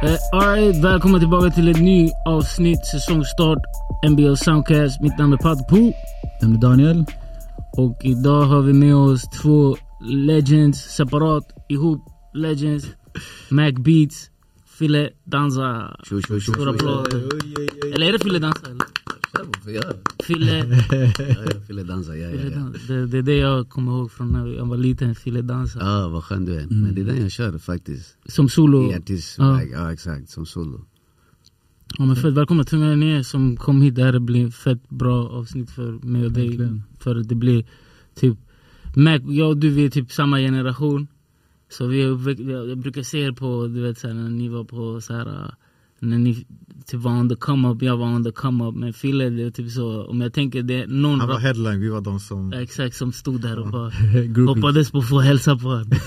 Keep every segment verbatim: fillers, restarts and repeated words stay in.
Uh, Alright, välkommen tillbaka till ett ny avsnitt, säsongstart N B L Soundcast. Mitt namn är Pat Po. Jag är Daniel. Och idag har vi med oss två legends, separat, ihop legends. Mac Beats, Fille Danza. Stor applåd. Eller är det Fille Danza? Fille Fille Danza, ja, ja, ja. Det, det är det jag kommer ihåg från när jag var liten, Fille Danza. Ja, ah, vad skön du är. Mm. Men det är den jag kör faktiskt. Som solo? Ja, tills, ja. ja, exakt, som solo. Ja, men fett välkomna till er som kom hit. Det här blir fett bra avsnitt för mig och dig. Verkligen. För det blir typ Mac, jag och du, vi är typ samma generation. Så vi är, jag brukar se er på, du vet, så här, när ni var på så här, när ni typ var on the come up, jag var on the come up. Men Fille, det är typ så, om jag tänker det någon han var headline, vi var de som exakt, som stod där och bara hoppades på att få hälsa på honom.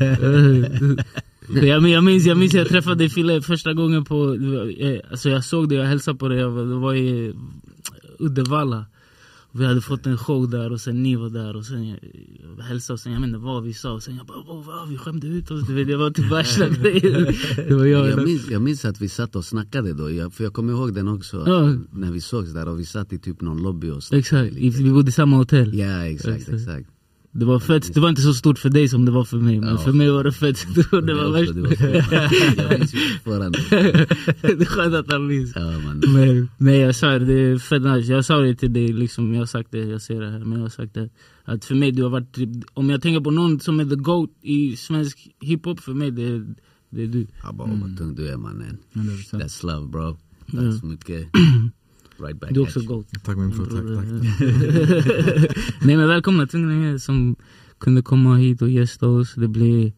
jag, jag minns jag minns jag träffade dig, Fille, första gången på, alltså jag såg dig och hälsade på dig. Jag var, det var i Uddevalla. Vi hade fått en show där och sen ni var där och sen jag, jag hälsade och sen jag menar vad vi sa och sen jag bara vad, vad vi skämde ut oss, du vet, det var typ värsta grejer. Det var jag. Jag minns, jag minns att vi satt och snackade då, jag, för jag kommer ihåg den också, ja. När vi sågs där och vi satt i typ någon lobby och exakt, vi bodde i samma hotell. Ja, exakt, exakt, exakt. Det var fett, det var inte så stort för dig som det var för mig, men ja. För mig var det fett stort. Det, det var värst. Det var det är skönt att han minns. Ja, man. Men, men jag sa det, det är fett nice. Jag sa det till dig, liksom, jag har sagt det, jag ser det här, men jag har sagt det. Att för mig, du har varit, om jag tänker på någon som är the GOAT i svensk hiphop, för mig, det är, det är du. Ja, bara vad tung du är, mannen. That's love, bro. That's ja. Mycket. Right back. Du är också GOAT. Tack min bror, tack, tack. Nej, men välkomna till er som kunde komma hit och gästa oss. Det blir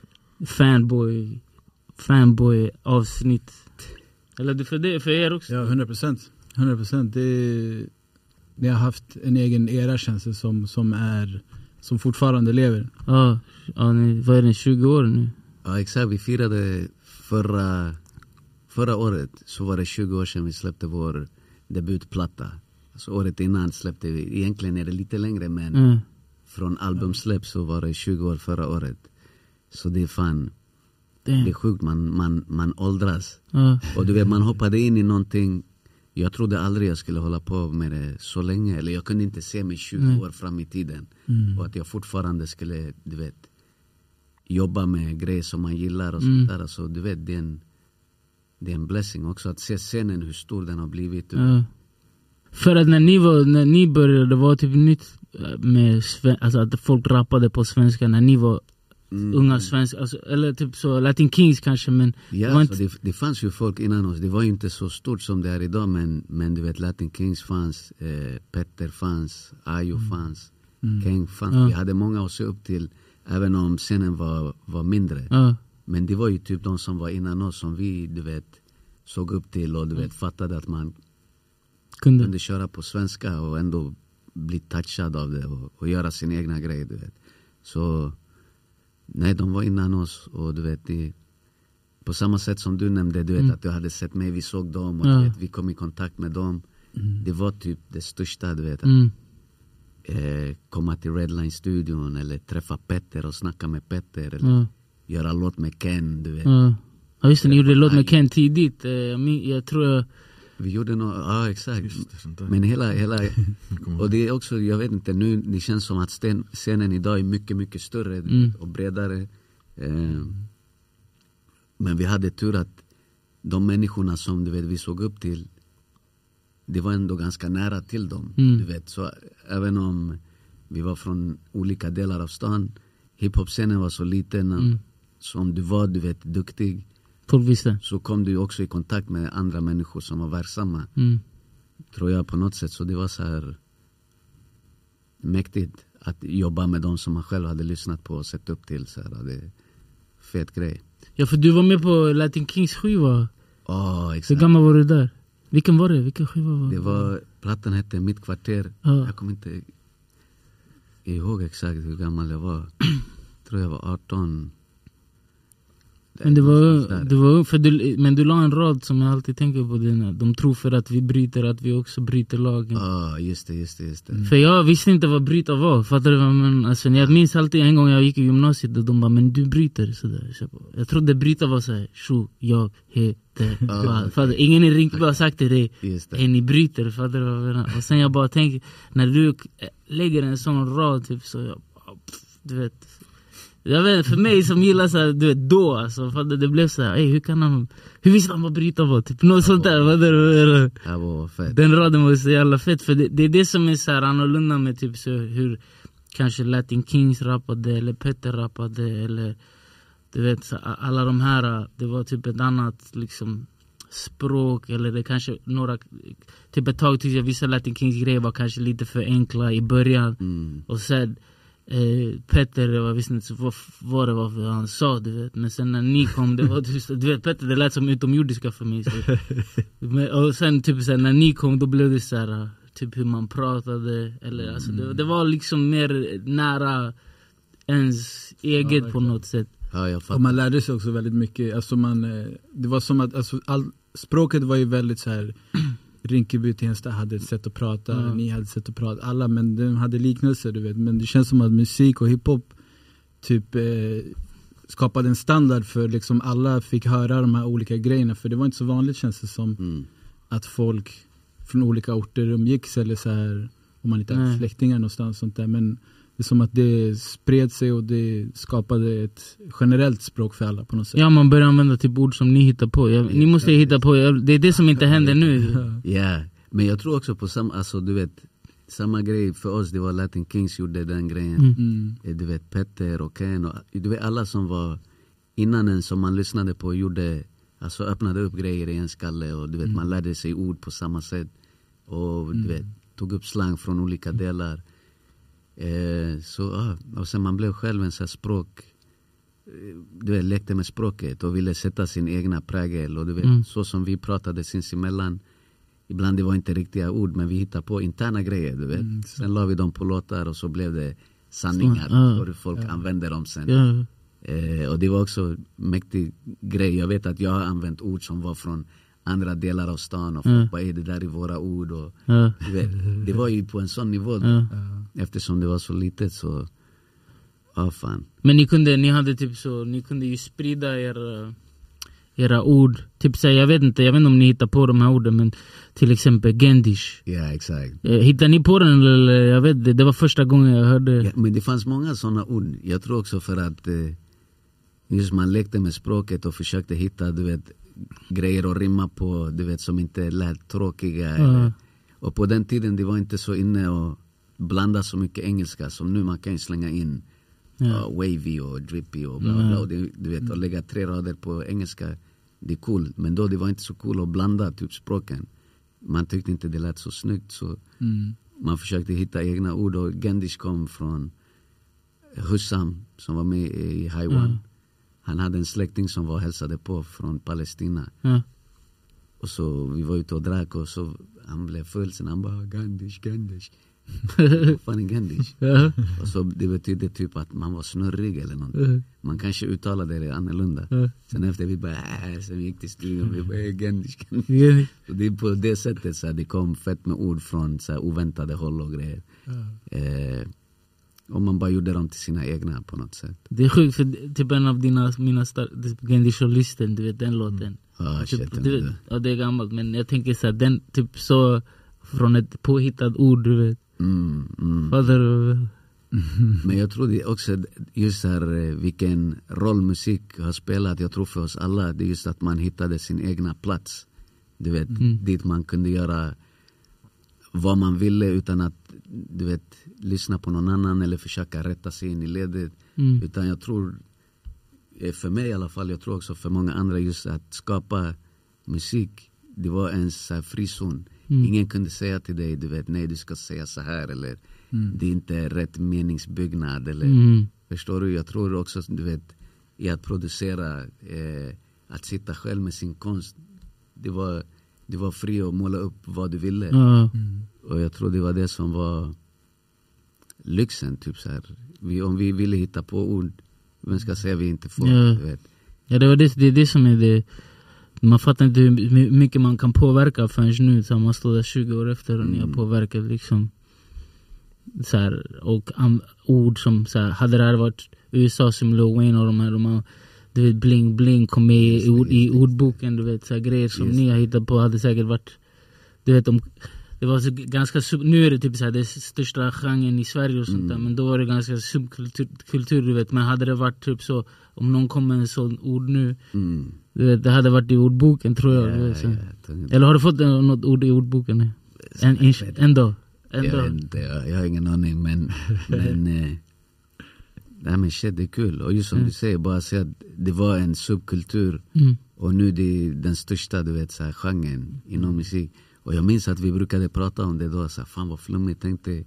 fanboy fanboy avsnitt. Eller för det för er också. Ja, hundra procent. hundra procent. Det ni har haft en egen era, känns det som, som är som fortfarande lever. Ja, ja ni, vad är det, tjugo år nu? Ja, exakt. Vi firade förra förra året, så var det tjugo år sedan vi släppte vår debutplatta. Alltså året innan släppte vi, egentligen är det lite längre, men mm. från albumsläpp så var det tjugo år förra året. Så det är fan, damn. Det är sjukt, man, man, man åldras. Uh. Och du vet, man hoppade in i någonting, jag trodde aldrig jag skulle hålla på med det så länge. Eller jag kunde inte se mig tjugo mm. år fram i tiden. Mm. Och att jag fortfarande skulle, du vet, jobba med grejer som man gillar och mm. sånt där. Alltså, du vet, det är en Det är en blessing också att se scenen, hur stor den har blivit. Ja. För att när ni, var, när ni började, det var typ nytt med sven- alltså att folk rappade på svenska när ni var mm. unga svenskar. Alltså, eller typ så Latin Kings kanske, men ja, det, var inte... det, det fanns ju folk innan oss. Det var ju inte så stort som det är idag, men, men du vet, Latin Kings fanns, eh, Petter fanns, Ayo mm. fanns, mm. Keng fanns. Ja. Vi hade många att se upp till, även om scenen var, var mindre. Ja. Men det var ju typ de som var innan oss som vi, du vet, såg upp till och du vet, fattade att man kunde, kunde köra på svenska och ändå bli touchad av det och, och göra sin egna grej, du vet. Så nej, de var innan oss och du vet, det, på samma sätt som du nämnde, du vet, mm. att du hade sett mig, vi såg dem och ja. Du vet, vi kom i kontakt med dem. Mm. Det var typ det största, du vet, att mm. eh, komma till Redline-studion eller träffa Petter och snacka med Petter eller ja. Göra låt med Ken, du vet. Ja, ja just det, ni gjorde låt med Ken tidigt. Jag, jag tror jag... Vi gjorde något, ja exakt. Men hela, hela... och det är också, jag vet inte, nu det känns som att sten, scenen idag är mycket, mycket större mm. och bredare. Eh, men vi hade tur att de människorna som du vet, vi såg upp till, det var ändå ganska nära till dem. Mm. Du vet, så även om vi var från olika delar av stan, hiphop-scenen var så liten. Mm. Så om du var, du vet, duktig, så kom du också i kontakt med andra människor som var verksamma. Mm. Tror jag på något sätt. Så det var så här mäktigt att jobba med dem som man själv hade lyssnat på och sett upp till. Så här, det är fet grej. Ja, för du var med på Latin Kings skiva. Ja, oh, exakt. Hur gammal var du där? Vilken var det? Vilken skiva var det? Det var, plattan hette Mitt kvarter. Oh. Jag kommer inte ihåg exakt hur gammal jag var. Tror jag var arton. Men det var, det var för du, men du la en rad som jag alltid tänker på dina. De tror för att vi bryter att vi också bryter lagen. Ja, oh, just det, just det, just det. För jag visste inte vad bryta var. Fattar du vad men alltså, jag minns alltid en gång jag gick i gymnasiet och de bara, men du bryter sådär. Så jag, jag trodde bryta var såhär, tjo, jag heter. Oh, fattar, ingen i Rinkeby har sagt till dig, hej ni bryter, fattar du vad jag menar? Och sen jag bara tänker, när du lägger en sån rad typ så jag, du vet. Jag vet, för mig som gillar så här, du vet, då alltså, för det blev så här, ey, hur kan han, hur visste han vad bryta var, typ något sånt där, vad det var. Ja, var fett. Den raden var så jävla fett, för det, det är det som är så här annorlunda med typ så hur kanske Latin Kings rappade, eller Petter rappade, eller du vet, så, alla de här, det var typ ett annat liksom språk, eller det kanske några, typ ett tag tyckte jag vissa Latin Kings grejer var kanske lite för enkla i början, mm. och sen Eh, Petter, jag visste inte vad, vad det var för han sa, du vet. Men sen när ni kom, det var just, du vet, Petter, det lät som utomjordiska för mig så. Men, och sen typ så här, när ni kom, då blev det så här, typ hur man pratade, eller mm. alltså, det, det var liksom mer nära ens eget ja, på något sätt. Ja, jag och man lärde sig också väldigt mycket, alltså man, det var som att alltså, all, språket var ju väldigt så här. Rinkeby Tensta hade ett sätt att prata, mm. ni hade ett sätt att prata, alla, men de hade liknelser, du vet. Men det känns som att musik och hiphop typ eh, skapade en standard för liksom alla fick höra de här olika grejerna, för det var inte så vanligt, känns det som, mm. att folk från olika orter umgicks, eller så här, om man inte hade mm. släktingar någonstans sånt där, men det är som att det spred sig och det skapade ett generellt språk för alla på något sätt. Ja, man börjar använda typ ord som ni hittar på. Jag, ni måste ju hitta på, det är det som inte händer nu. Ja, men jag tror också på samma, alltså du vet, samma grej för oss, det var Latin Kings gjorde den grejen. Mm. Du vet, Petter och Ken och du vet, alla som var innan en som man lyssnade på gjorde, alltså öppnade upp grejer i en skalle, och du vet, mm. man lärde sig ord på samma sätt, och du mm. vet, tog upp slang från olika delar. Eh, så, ja, och sen man blev själv en sån här språk, du vet, lekte med språket och ville sätta sin egna prägel, och du vet, mm. så som vi pratade sinsemellan, ibland det var inte riktiga ord, men vi hittade på interna grejer, du vet. Mm, sen la vi dem på låtar, och så blev det sanningar, så, uh, och folk uh, använde dem sen. Uh. Eh, och det var också mäktig grej. Jag vet att jag har använt ord som var från andra delar av stan, och folk uh. bara, är det där i våra ord, och uh. du vet, det var ju på en sån nivå, uh. eftersom det var så litet, så ja, fan. Men ni kunde, ni hade typ så, ni kunde ju sprida era, era ord, typ så jag vet inte, jag vet inte om ni hittar på de här orden, men till exempel Gendish. Ja, exakt. Hittar ni på den, eller jag vet det, det var första gången jag hörde. Ja, men det fanns många sådana ord. Jag tror också för att eh, just man lekte med språket och försökte hitta, du vet, grejer att rimma på, du vet, som inte lät tråkiga. Uh. Eller, och på den tiden det var inte så inne och blanda så mycket engelska som nu. Man kan ju slänga in yeah. uh, wavy och drippy och bla bla, bla. Och det, du vet, att lägga tre rader på engelska, det är cool. Men då det var inte så cool att blanda typ språken. Man tyckte inte det lät så snyggt, så mm. man försökte hitta egna ord. Och Gendish kom från Hussam som var med i Haiwan. Mm. Han hade en släkting som var hälsade på från Palestina. Mm. Och så vi var ute och drack, och så han blev full, sen han bara Gendish, Gendish. Fan är Gendish? Uh-huh. Och så det betydde typ att man var snurrig eller något. Uh-huh. Man kanske uttalade det annorlunda. Uh-huh. Sen efter vi bara äh, sen vi gick till studion, vi bara Gendish, Gendish. Uh-huh. Så det är på det sättet så här, det kom fett med ord från så här, oväntade håll och grejer. Uh-huh. eh, och man bara gjorde dem till sina egna på något sätt. Det är sjukt, för typ en av dina mina star- Gendish-listen, du vet den låten. Ah, typ, shit, du vet, ja, det är gammalt, men jag tänker så här, den typ så från ett påhittat ord, du vet. Mm, mm. Mm. Men jag tror det också just här vilken roll musik har spelat. Jag tror för oss alla, det är just att man hittade sin egna plats, du vet, mm. dit man kunde göra vad man ville utan att, du vet, lyssna på någon annan eller försöka rätta sig in i ledet. Mm. Utan jag tror, för mig i alla fall, jag tror också för många andra, just att skapa musik, det var en så här frizon. Mm. Ingen kunde säga till dig, du vet, nej du ska säga så här, eller mm. det är inte rätt meningsbyggnad, eller mm. förstår du? Jag tror också, du vet, i att producera, eh, att sitta själv med sin konst, det var, det var fri att måla upp vad du ville. Mm. Och jag tror det var det som var lyxen, typ så här. Vi, om vi ville hitta på ord, vem ska säga vi inte får, mm. du vet. Ja, det var det, det är det som är det. Man fattar inte hur mycket man kan påverka förrän nu. Så man står där tjugo år efter och ni har påverkat liksom så här, och um, ord som så här, hade det här varit U S A som Lil Wayne och de här, de har, du vet, bling bling kom med i, ord, i ordboken, du vet, så här, grejer som ni har hittat på hade säkert varit, du vet, om det var så ganska sub, nu är det typ så här, det största genren i Sverige och sånt mm. där, men då var det ganska subkultur, kultur, du vet, men hade det varit typ så, om någon kom med en sån ord nu mm. du vet, det hade varit i ordboken tror jag, yeah, vet, yeah, eller har du fått något ord i ordboken? En, en, ändå Jag vet inte, jag, jag har ingen aning, men men eh, nej, men shit, det är kul. Och just som mm. du säger, bara säga att det var en subkultur mm. och nu det är den största, du vet, så här, genren inom musik. Och jag minns att vi brukade prata om det då, så här, fan vad flummigt, tänkte,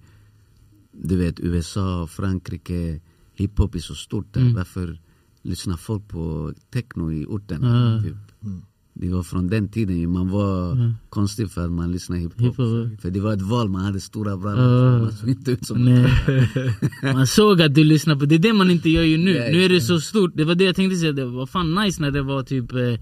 du vet, U S A, Frankrike, hiphop är så stort där, mm. varför lyssnar folk på techno i orten? Mm. Typ. Mm. Det var från den tiden man var mm. konstig för att man lyssnade hiphop. Hip-hop. För det var ett val, man hade stora brallor. Uh, man såg inte ut som man såg att du lyssnade på. Det är det man inte gör ju nu. Yeah, nu är det så stort. Det var det jag tänkte säga. Det var fan nice när det var typ eh,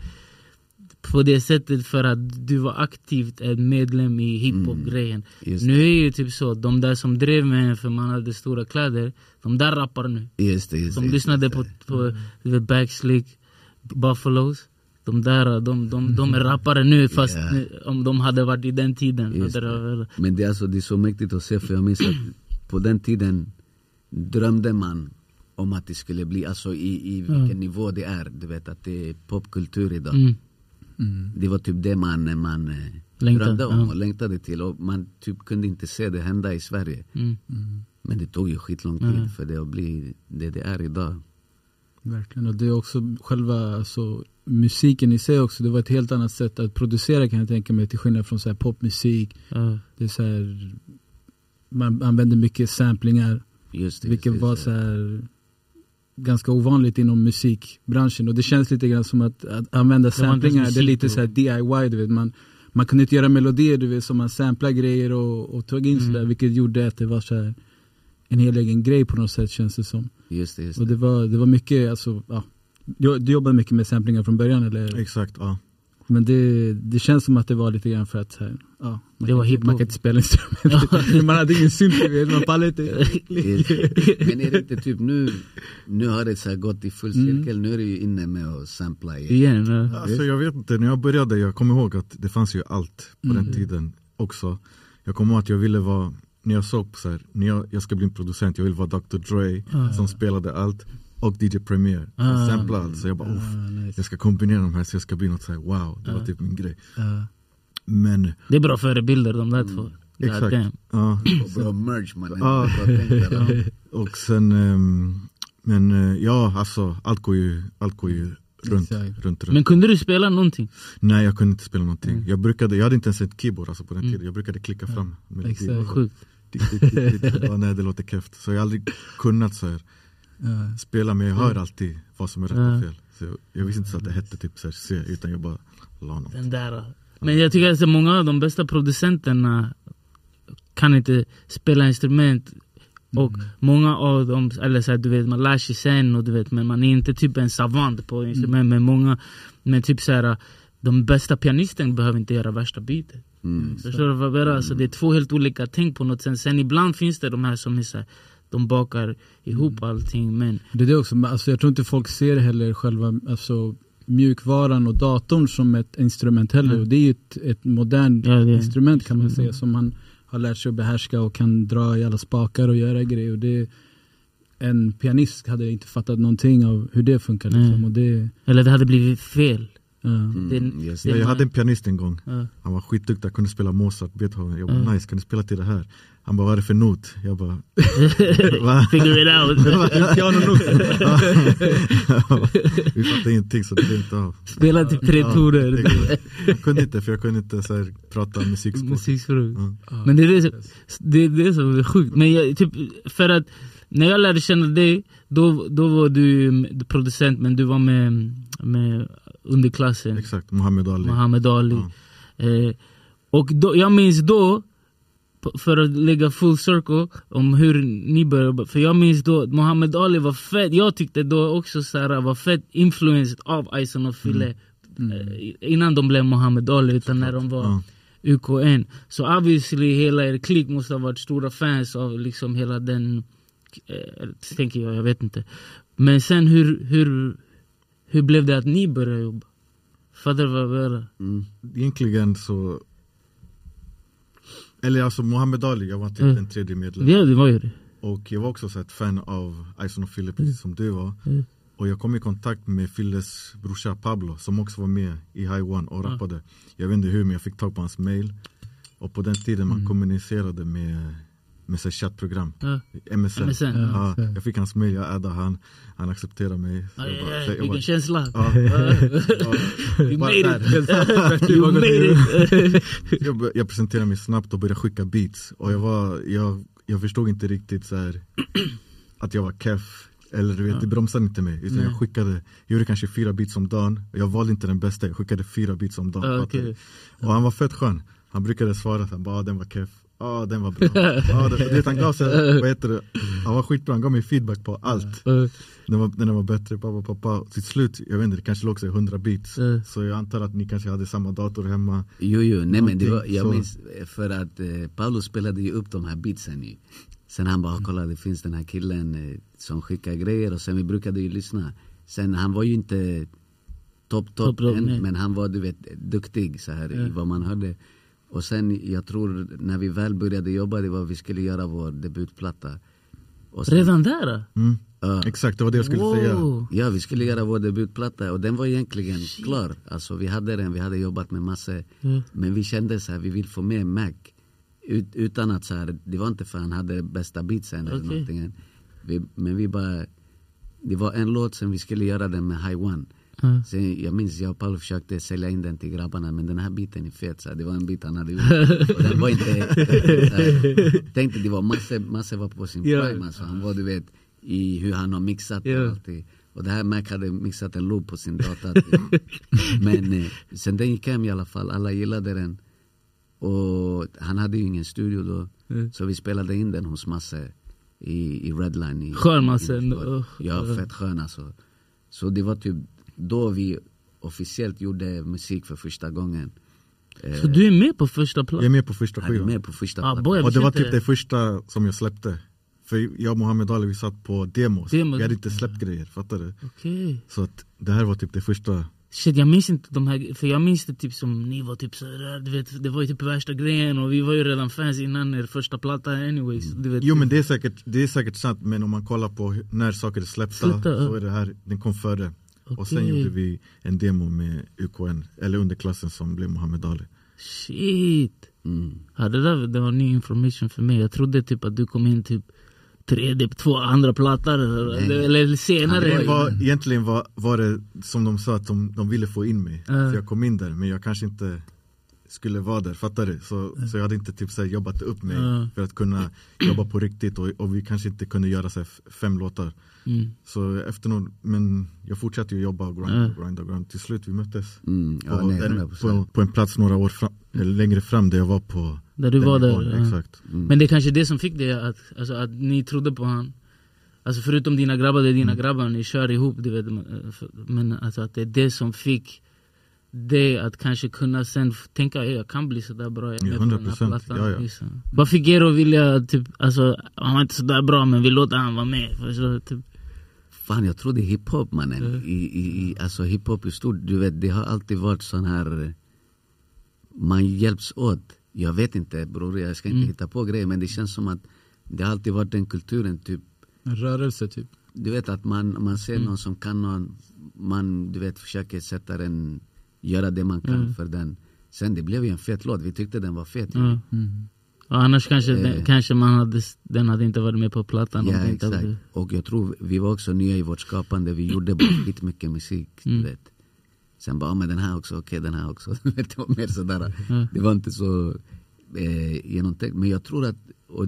på det sättet, för att du var aktivt en medlem i hiphop-grejen. Mm, nu är det ju typ så, de där som drev med en för man hade stora kläder, de där rappar nu. Just det, just de just lyssnade just på, på, på Backslick, Buffalos. De där, de, de, de är rappare nu, fast yeah. om de hade varit i den tiden. Det. Men det är, alltså, det är så mäktigt att se, för jag minns att på den tiden drömde man om att det skulle bli, alltså i, i vilken mm. nivå det är. Du vet att det är popkultur idag. Mm. Mm. Det var typ det man, man Längtad, drömde om ja. och längtade till. Och man typ kunde inte se det hända i Sverige. Mm. Mm. Men det tog ju skitlång tid mm. för det att bli det det är idag. Verkligen, och det är också själva, alltså, musiken i sig också, det var ett helt annat sätt att producera, kan jag tänka mig, till skillnad från så här popmusik. Mm. Det är så här, man använder mycket samplingar, just det, vilket just det, var så här ganska ovanligt inom musikbranschen, och det känns lite grann som att, att använda samplingar, det är lite så här D I Y, du vet, man man kunde inte göra melodier, du vet, som man samplar grejer och, och tog in mm. sådär, vilket gjorde att det var så här en hel egen grej på något sätt, känns det som. Just det, just det. Och det var, det var mycket, alltså, ja. Du jobbade mycket med samplingar från början, eller? Exakt, ja. Men det, det känns som att det var lite grann för att här, ja, man, det var kan, man kan inte spela instrument. Man hade ingen synt, man pallade inte. Men är det inte typ nu, nu har det så här gått i full cirkel, mm. nu är det ju inne med att sampla igen. igen ja. Alltså jag vet inte, när jag började, jag kommer ihåg att det fanns ju allt på mm. den tiden också. Jag kommer ihåg att jag ville vara, när jag såg på så här, när jag, jag ska bli en producent, jag vill vara doktor Dre ah. som spelade allt. Och D J Premier ah, samplar allt. Så jag bara, ah, nice. Jag ska kombinera de här så jag ska bli något så här, wow, det ah. var typ min grej. Ah. Men det är bra förebilder de där två. Mm, exakt. Ja. Och bra merch man. Ah. Och sen um, men ja, alltså allt går ju allt går ju runt, runt, runt. Men kunde du spela någonting? Nej, jag kunde inte spela någonting. Mm. Jag brukade, jag hade inte ens ett keyboard alltså på den mm. tiden. Jag brukade klicka ja. fram med exakt, sjukt. Nej, det låter kräft. Så jag har aldrig kunnat så här Uh, spela, men jag hör uh, alltid vad som är rätt uh, och fel. Så jag, jag visste inte så att det hette typ så här, se, utan jag bara la något. Den där. Uh. Men jag tycker att många av de bästa producenterna kan inte spela instrument. Och mm. många av dem, eller så här, du vet, man lär sig sen och du vet, men man är inte typ en savant på instrument. Mm. Men många, men typ så här, de bästa pianisten behöver inte göra värsta bitet. Mm. Förstår du vad jag menar? Alltså, det är två helt olika ting på något sätt. Sen ibland finns det de här som är så här, de bakar ihop allting, men det är det också, alltså, jag tror inte folk ser heller själva, alltså, mjukvaran och datorn som ett instrument heller, mm. och det är ju ett, ett modernt ja, instrument kan man mm. säga, som man har lärt sig att behärska och kan dra i alla spakar och göra grejer, och det, en pianist hade inte fattat någonting av hur det funkar liksom, mm. och det, eller det hade blivit fel. Mm, det, yes. det, jag hade en pianist en gång. uh. Han var skitduktig, jag kunde spela Mozart, Beethoven. Jag bara, uh. nice, kan du spela till det här? Han bara, vad är det för not? Jag bara, figure it out. Vi fattade ingenting, så det blev inte av. Spela till tre toner. Jag kunde inte, för jag kunde inte så här, prata musikspråk. Musikspråk. Uh. Men det är det, det, är det som är sjukt. Men jag, typ, för att när jag lärde känna dig, då, då var du producent, men du var med, med underklassen. Exakt, Muhammad Ali. Muhammad Ali. Ja. Eh, och då, jag minns då, för att lägga full circle om hur ni började. För jag minns då Muhammad Ali var fett. Jag tyckte då också så här, var fett influenced av Ison och Fille. Mm. Mm. Innan de blev Muhammad Ali, utan när de var mm. U K N. Så obviously hela er klick måste ha varit stora fans av liksom hela den, eh, tänker jag, jag vet inte. Men sen hur, hur, hur blev det att ni började jobba? Fattar du vad jag menar? Mm. Egentligen så, eller alltså Muhammad Ali, jag var typ mm. den tredje medlem. Ja, det var ju det. Och jag var också så ett fan av Ison och Fille, precis som du var. Mm. Och jag kom i kontakt med Filles brorsa Pablo, som också var med i High One och rappade. Mm. Jag vet inte hur, men jag fick tag på hans mail. Och på den tiden man mm. kommunicerade med, med sig chattprogram. Mm. M S N. M S N. Ja, ja, jag fick hans mail, jag addade han. Han accepterade mig. Så aj, bara, aj, vilken bara, känsla. Ja, ja, you made it. You made it. jag, jag presenterade mig snabbt och började skicka beats. Och jag var, jag, jag förstod inte riktigt så här att jag var keff. Eller du vet, ja. Det bromsade inte mig. Utan jag skickade, jag gjorde kanske fyra beats om dagen. Och jag valde inte den bästa, jag skickade fyra beats om dagen. Ah, okay. Och han var fett skön. Han brukade svara att han bara, ah, den var keff. Ja, ah, den var bra. Ah, det, det, han gav sig, vad heter det? Han var skitbra, han gav mig feedback på allt. Den var, den var bättre, pappa, pappa. Till slut, jag vet inte, det kanske låg sig hundra beats. Så jag antar att ni kanske hade samma dator hemma. Jo, jo, nej men det var, jag så. minns, för att eh, Paolo spelade ju upp de här beatsen ju. Sen han bara, kolla, det finns den här killen eh, som skickar grejer. Och sen vi brukade ju lyssna. Sen han var ju inte topp, topp top, än, men han var, du vet, duktig så här, ja. I vad man hörde. Och sen, jag tror, när vi väl började jobba, det var vi skulle göra vår debutplatta. Och sen, redan där? Mm. Uh, Exakt, det var det jag skulle wow. säga. Ja, vi skulle göra vår debutplatta. Och den var egentligen Shit. klar. Alltså vi hade den, vi hade jobbat med massor. Mm. Men vi kände så här, vi vill få med Mac. Ut, utan att så här, det var inte för han hade bästa beatsen eller okay. någonting. Vi, men vi bara, det var en låt som vi skulle göra den med High One. Mm. Sen, jag minns jag och Paolo försökte sälja in den till grabbarna, men den här biten är fet, så här, det var en bit han hade gjort. Och den var inte, här, tänkte det var massor, massor var på sin yeah. prime, alltså. Han var, du vet, i hur han har mixat yeah. alltid. Och det här Mac hade mixat en loop på sin data. Men eh, sen den gick hem i alla fall, alla gillade den. Och han hade ju ingen studio då. Mm. Så vi spelade in den hos Masse i, i Redline i, skön Masse. Oh. Ja, fett skön alltså. Så det var typ då vi officiellt gjorde musik för första gången. Så du är med på första plattan? Jag är med på första skivan. med på första ah, boy, och det var typ det första som jag släppte. För jag och Muhammad Ali, vi satt på demos. demos. Vi hade inte släppt grejer, fattar du? Okay. Så att det här var typ det första. Shit, jag minns inte de här, för jag minns det typ som ni var typ så där, du vet, det var ju typ värsta grejen och vi var ju redan fans innan er första platta anyways. Du vet, jo, men det är säkert, det är säkert sant, men om man kollar på när saker är släppta, Sluta. så är det här, den kom före. Okay. Och sen gjorde vi en demo med U K N, eller underklassen som blev Muhammad Ali. Shit. Mm. Ja, det där det var ny information för mig. Jag trodde typ att du kom in typ tredje, två andra plattor eller, eller senare. Ja, det var, egentligen var, var det som de sa att de, de ville få in mig. Uh. Så jag kom in där, men jag kanske inte skulle vara där, fattar du? Så, uh. så jag hade inte typ så här, jobbat upp mig uh. för att kunna jobba på riktigt. Och, och vi kanske inte kunde göra så här, fem låtar. Mm. Så efter någon, men jag fortsatte ju jobba och grinda uh. och grinda och grinda. Till slut vi möttes mm. ja, och, nej, där, på, på en plats några år fram, eller längre fram där jag var på. Där du var där, ja. Exakt. Mm. Men det är kanske det som fick det att, alltså, att ni trodde på han. Alltså förutom dina grabbar, det är dina mm. grabbar, ni kör ihop, du vet. Men alltså att det är det som fick det att kanske kunna sen tänka, jag kan bli så där bra. Jag ja, hundra procent. Ja, ja. Vad fick er att vilja, typ, alltså, han var inte så där bra, men vi låter han vara med. Så, typ. Fan, jag tror det är hiphop, mannen. Mm. I, i, alltså hiphop är stort, du vet, det har alltid varit sån här, man hjälps åt. Jag vet inte, bror, jag ska inte mm. hitta på grejer, men det känns som att det har alltid varit den kulturen, typ. En rörelse, typ. Du vet att man, man ser mm. någon som kan någon, man, du vet, försöker sätta den, göra det man kan mm. för den. Sen det blev ju en fet låt, vi tyckte den var fet. Mm. Mm. Och annars kanske, eh, den, kanske man hade, den hade inte varit med på plattan. Ja, exakt. Hade... Och jag tror vi var också nya i vårt skapande, vi gjorde bara lite mycket musik, mm. du vet. Sen bara, med den här också, okej, okay, den här också. Det var mer sådär. Mm. Det var inte så eh, genomtänkt. Men jag tror att, och,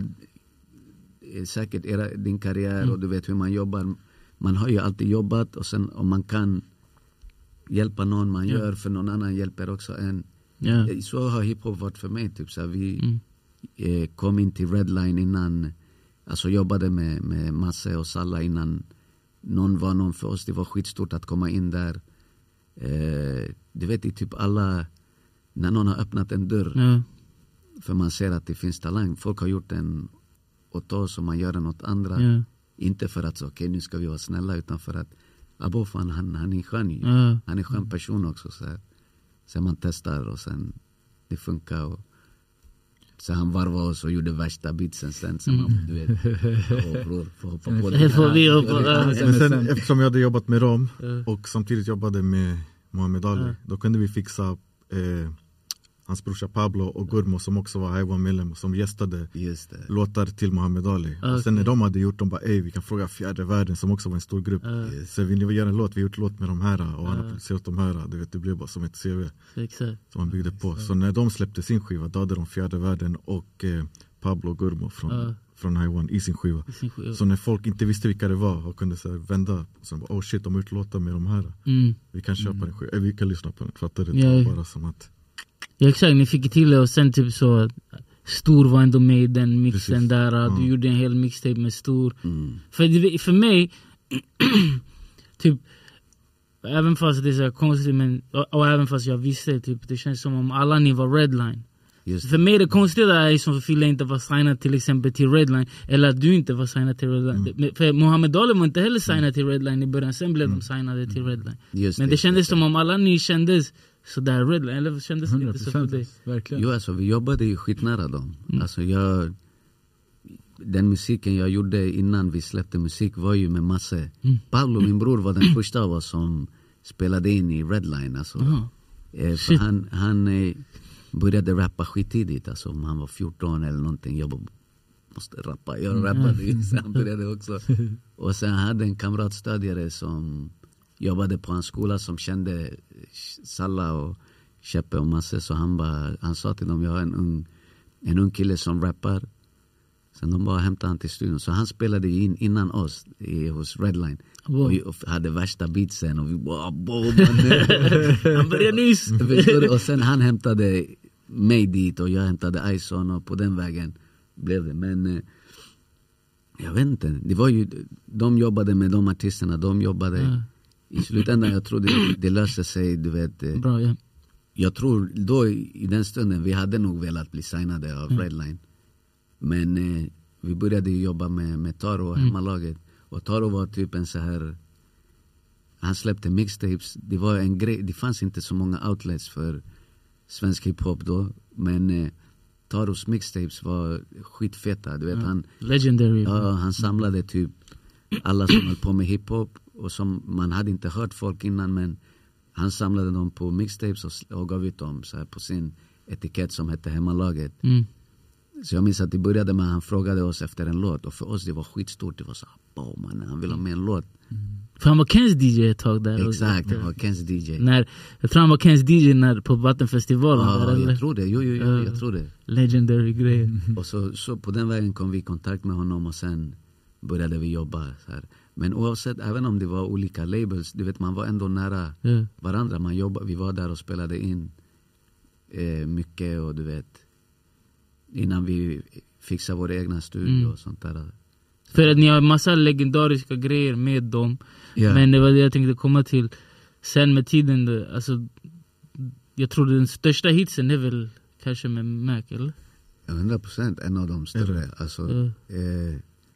eh, säkert era, din karriär mm. och du vet hur man jobbar. Man har ju alltid jobbat och sen om man kan hjälpa någon man yeah. gör för någon annan hjälper också en. Yeah. Så har hiphop varit för mig. Typ, så vi, mm. eh, kom in till Redline innan, alltså jobbade med, med Masse och Salla innan någon var någon för oss. Det var skitstort att komma in där. Eh, du vet, i typ alla, när någon har öppnat en dörr, Ja. för man ser att det finns talang. Folk har gjort den åt oss och man gör den åt andra. Ja. Inte för att så, okej, okay, nu ska vi vara snälla, utan för att Abo, fan, han, han är skön ju. Ja. Han är skön person också. Så här. Sen man testar och sen det funkar. Och, så han varvade oss och gjorde värsta beatsen sen. Så man, Mm. du vet, åh bror, får hoppa på Det får vi hoppa på. Men sen, eftersom jag hade jobbat med dem Ja. och samtidigt jobbade med Muhammed Ali, Ja. då kunde vi fixa eh, hans brorsa Pablo och Gurmo som också var Haiwan-medlem, som gästade Just det. låtar till Muhammed Ali. Okay. Och sen när de hade gjort, de bara, ey, vi kan fråga Fjärde Världen som också var en stor grupp. Ja. Så vill ni göra en låt, vi har gjort låt med de här och han har Ja. producerat de här. Du vet, det blev bara som ett C V Exakt. som man byggde på. Så när de släppte sin skiva, då hade de Fjärde Världen och eh, Pablo och Gurmo från, Ja. från Haiwan i sin skiva. I sin skiva. Så när folk inte visste vilka det var och kunde så här vända, så de bara, oh shit, de har gjort låtar med de här. Mm. Vi kan köpa den skivan, eh, vi kan lyssna på den. Fattar du? Ja. Det var bara som att, Ja, exakt, ni fick till det och sen typ så Stor var ändå med i den mixen. Precis. Där, Ja. du gjorde en hel mixtape med Stor. Mm. För, det- för mig typ, även fast det är så här konstigt, men, och, och även fast jag visste typ, det känns som om alla ni var Redline. Just För mig det konstiga är som Fille inte var signad till exempel till Redline, eller att du inte var signad till Redline. Mm. För Muhammed Ali var inte heller signad till Redline i början, sen blev de signade till Redline. Just Men det kändes som om alla ni kändes sådär Redline, eller kändes det hundra inte så för procent dig? verkligen. Jo, alltså vi jobbade ju skitnära dem. Mm. Alltså jag, den musiken jag gjorde innan vi släppte musik var ju med Masse. Mm. Pablo, min bror, var den första av oss som spelade in i Redline. Alltså. Aha. Eh, för Shit. han, han eh, började rappa skittidigt. Alltså om han var fjorton eller någonting. Jag bara, måste rappa. Jag rappade ju, så han började också. Och sen hade en kamratstödjare som jobbade på en skola som kände Salla och Cheppe och Masse. Så han, bara, han sa till dem, jag har en ung, en ung kille som rappar. Sen de bara hämtade han till studion. Så han spelade in innan oss i, hos Redline. Wow. Och, vi, och hade värsta beatsen. Och vi bara, boom, Han började nyss. Förstår du? Och sen han hämtade mig dit och jag hämtade Ison och på den vägen blev det. Men eh, jag vet inte. Det var ju, de jobbade med de artisterna. De jobbade Ja. i slutändan. Jag tror det, det löste sig. Du vet, eh, Bra, ja. jag tror då i, i den stunden vi hade nog velat bli signade av Mm. Redline. Men eh, vi började ju jobba med, med Taro och Mm. hemmalaget. Och Taro var typ en så här, han släppte mixtapes. Det var en grej, det fanns inte så många outlets för svensk hiphop då. Men eh, Taros mixtapes var skitfeta. Du vet, Ja. han, Legendary. ja, han samlade typ alla som höll på med hiphop. Och som man hade inte hört folk innan, men han samlade dem på mixtapes och, och gav ut dem så här på sin etikett som hette Hemmalaget. Mm. Så jag minns att det började med att han frågade oss efter en låt. Och för oss det var skitstort. Det var så här, man, han vill ha med en låt. För han var Kens D J ett tag där. Exakt, Och- han var Kens D J. När, jag tror han var Kens D J när, på Vattenfestivalen. Ja, där, eller? jag tror det, jo, jo, jo, Ja. jag tror det. Legendary grejer. Och så, så på den vägen kom vi i kontakt med honom och sen började vi jobba så här. Men oavsett, även om det var olika labels, du vet, man var ändå nära Ja. varandra. Man jobbade, vi var där och spelade in eh, mycket och du vet, innan vi fixade vår egna studio Mm. och sånt där. För att ni har massa legendariska grejer med dem. Ja. Men det var det jag tänkte komma till. Sen med tiden, det- alltså, jag tror den största hitsen är väl kanske med Mac, eller? hundra procent en av de större. Alltså, Ja. eh,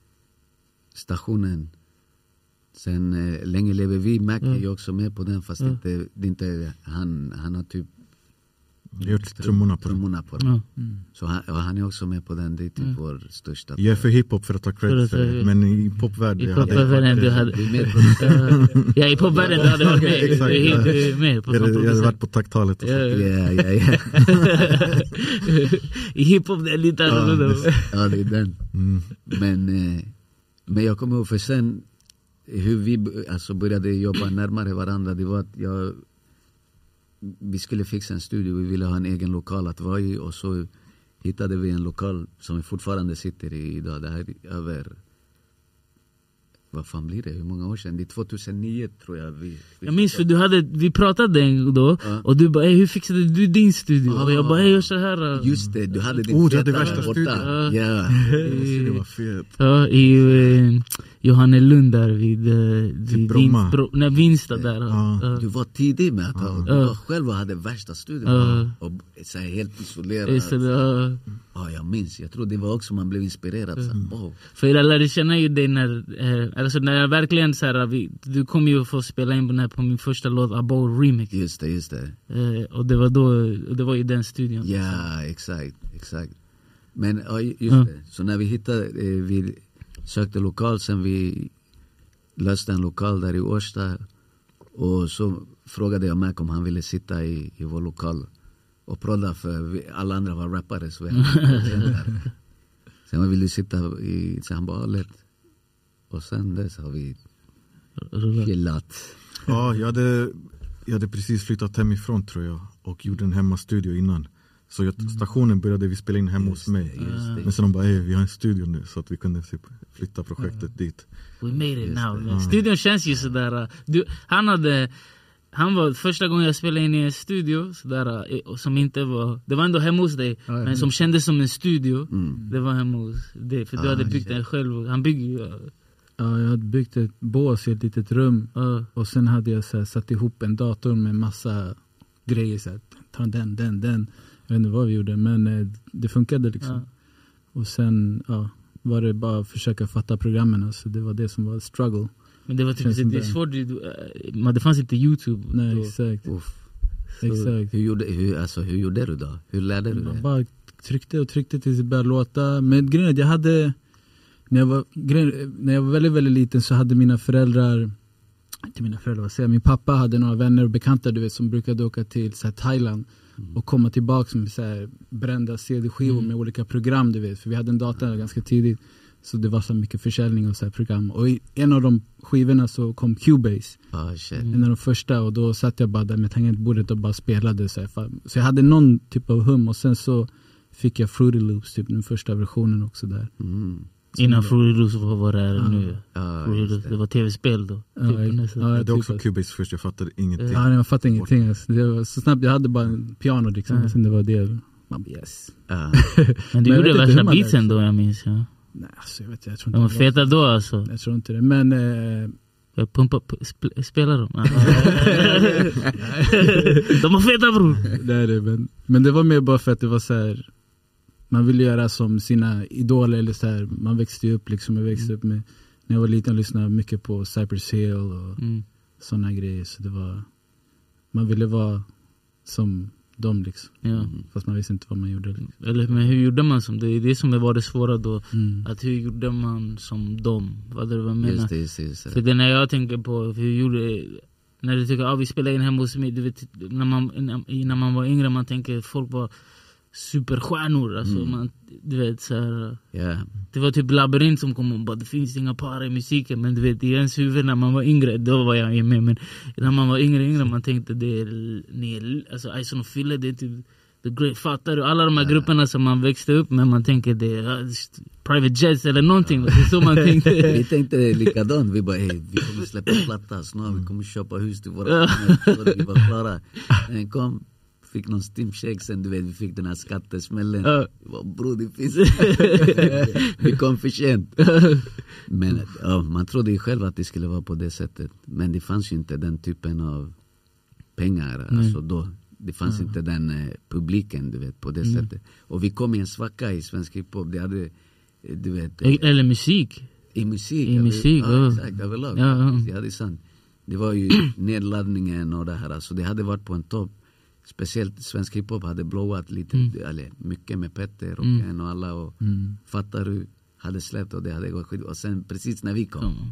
stationen. Sen eh, Länge lever vi. Mac Ja. är ju också med på den, fast Ja. inte, det är inte, han, han har typ jag har gjort trummorna på det. trummorna på den. Ja. Så han, och han är också med på den. Det är typ Mm. vår största. Jag är för hiphop för att ta credit För för att- det. Men i popvärlden, I jag hade- popvärlden du hade... Du är med på den. Ja, i popvärlden du hade varit med. Du Exakt, är helt ja. du är med på jag, hade, jag hade producent. varit på tacktalet och så. Ja, ja. Ja, ja, ja. I hiphop det är lite Ja, annorlunda. Ja, det är den. Mm. Men, eh, men jag kommer ihåg, för sen hur vi b- alltså började jobba närmare varandra, det var att jag, vi skulle fixa en studio, vi ville ha en egen lokal att vara i, och så hittade vi en lokal som vi fortfarande sitter i idag. Det här är över vad fan blir det? Hur många år sedan? Det är tjugohundranio tror jag vi, vi Jag minns för du hade, vi pratade en då Ja. och du bara, hur fixade du din studio? Ah. Och jag bara, gör så här. Just det, du hade din Oh, du hade feta värsta borta. studion. Ja. Det var fet. Ja, i eh, Johannelund där vid, eh, vid Bromma. Vinst, bro, nej, Vinsta där. Ja. Ja. Du var tidig med att ha, du Ja. var själv och hade värsta studion. Ja. Och så här, helt isolerad. Så det, ja. Ja, jag minns. Jag tror det var också man blev inspirerad. Så, här, oh. För jag lärde känna ju dig när, eh, alltså när jag verkligen så här, vi, du kom ju få spela in på, den här, på min första låt, Abo Remix. Just det, just det. Eh, och det var då, och det var i den studion. Ja, exakt, exakt. Men ja, just Ja. det. Så när vi hittade, eh, vi sökte lokal, sen vi löste en lokal där i Årsta. Och så frågade jag Mac om han ville sitta i, i vår lokal och prodda, för vi, alla andra var rappare. Så jag, sen man ville sitta i, så han bara lätt. Och sen dess har vi chillat. Ja, jag hade, jag hade precis flyttat hemifrån tror jag och gjorde en hemmastudio innan. Så jag, stationen började vi spela in hemma hos mig. Just det. Men sen de bara, vi har en studio nu så att vi kunde typ flytta projektet dit. We made it now. det. Man. Studion känns ju sådär. uh, Du, han hade, han var första gången jag spelade in i en studio sådär, uh, som inte var, det var ändå hemma hos dig, ja. men som kändes som en studio. Mm. Det var hemma hos dig, för du Ah, hade byggt shit. den själv. Han byggde ju. uh, Ja, jag hade byggt ett bås i ett litet rum. uh, Och sen hade jag så här, satt ihop en dator med massa grejer. Så här, ta den, den, den. Jag vet inte vad vi gjorde, men eh, det funkade liksom. Ja. Och sen ja, var det bara att försöka fatta programmen. Så det var det som var struggle. Men det var typ, Känns det, som det är det. svårt, du, uh, men det fanns inte YouTube. Nej, då. exakt. Uff. exakt. Hur gjorde, hur, alltså, hur gjorde du då? Hur lärde du Man dig? bara tryckte och tryckte tills det började låta. Men grejen är att jag hade, när jag var, grejen, när jag var väldigt, väldigt liten så hade mina föräldrar, inte mina föräldrar, vad säger jag, min pappa hade några vänner och bekanta du vet som brukade åka till så här, Thailand och komma tillbaka med så här, brända C D-skivor Mm. med olika program du vet. För vi hade en dator ganska tidigt. Så det var så mycket försäljning och så här program. Och i en av de skivorna så kom Cubase. Ah, shit. En av de första, och då satt jag bara där med tangentbordet och bara spelade så här. Så jag hade någon typ av hum, och sen så fick jag Fruity Loops, typ den första versionen också där. Mm. Innan Fruity Loops var vad det är Ja. nu. Ja, Fruity just Loops, det. det var tv-spel då. Ja, Typ, ja, nästan. ja, Det är typ också att- Cubase först, jag fattade ingenting. Ja, jag fattade ingenting. Alltså. Det var så snabbt, jag hade bara en piano liksom, Mm. och sen det var det. Man bara yes. Ja. Men du Men jag gjorde vet inte hur värsta man beatsen lär då, jag minns. Ja. Nej, alltså jag vet jag tror De var inte det feta då alltså. Jag tror inte det, men eh, Jag pumpar, sp- spelar dem. De var feta bror. det är det, men, men det var mer bara för att det var så här. Man ville göra som sina idoler eller så här. Man växte ju upp liksom, jag växte upp med, när jag var liten lyssnade jag mycket på Cypress Hill och Mm. sådana grejer, så det var, man ville vara som dem liksom, Ja. fast man visste inte vad man gjorde liksom. Eller men hur gjorde man som det? Det är det som var det svåra då. Mm. Att hur gjorde man som dem? Vad det var jag menar? Just det, just det, just För det. det när jag tänker på hur gjorde, när du tycker att ah, vi spelar in hemma hos mig, du vet, när man, när man var yngre, man tänker folk var superstjärnor, alltså Mm. man, du vet så här, Ja. det var typ Labyrint som kom och bara, det finns inga par i musiken, men du vet i ens huvud när man var yngre, då var jag med, men när man var yngre yngre man tänkte det är, ni är, alltså Ison och Fille, det är typ The Great, fattar du? Alla de här grupperna som man växte upp med, man tänker det är uh, Private Jets eller någonting, det är så man tänkte. Vi tänkte det likadant. Vi bara, hey, vi kommer släppa platta snart. Vi kommer köpa hus till våra vänner. Vi var klara. Men kom, fick någon stimcheck, sen du vet, vi fick den här skattesmällen. Ja. Vi bara, bror, det finns. Vi kom för sent. Men ja, man trodde ju själv att det skulle vara på det sättet. Men det fanns ju inte den typen av pengar. Alltså då. Det fanns inte den eh, publiken, du vet, på det Mm. sättet. Och vi kom i en svacka i svensk hiphop. Det hade, eh, du vet... eh, Eller musik. I musik. I över- musik, ja. ja. Exakt, överlag. Ja, ja. Ja, det är sant. Det var ju nedladdningen och det här. Alltså det hade varit på en topp. Speciellt svensk hiphop hade blowat lite, Mm. eller mycket med Petter och Mm. Ken och alla. Och Mm. fattar du, hade släppt och det hade gått skit. Och sen precis när vi kom. Kom.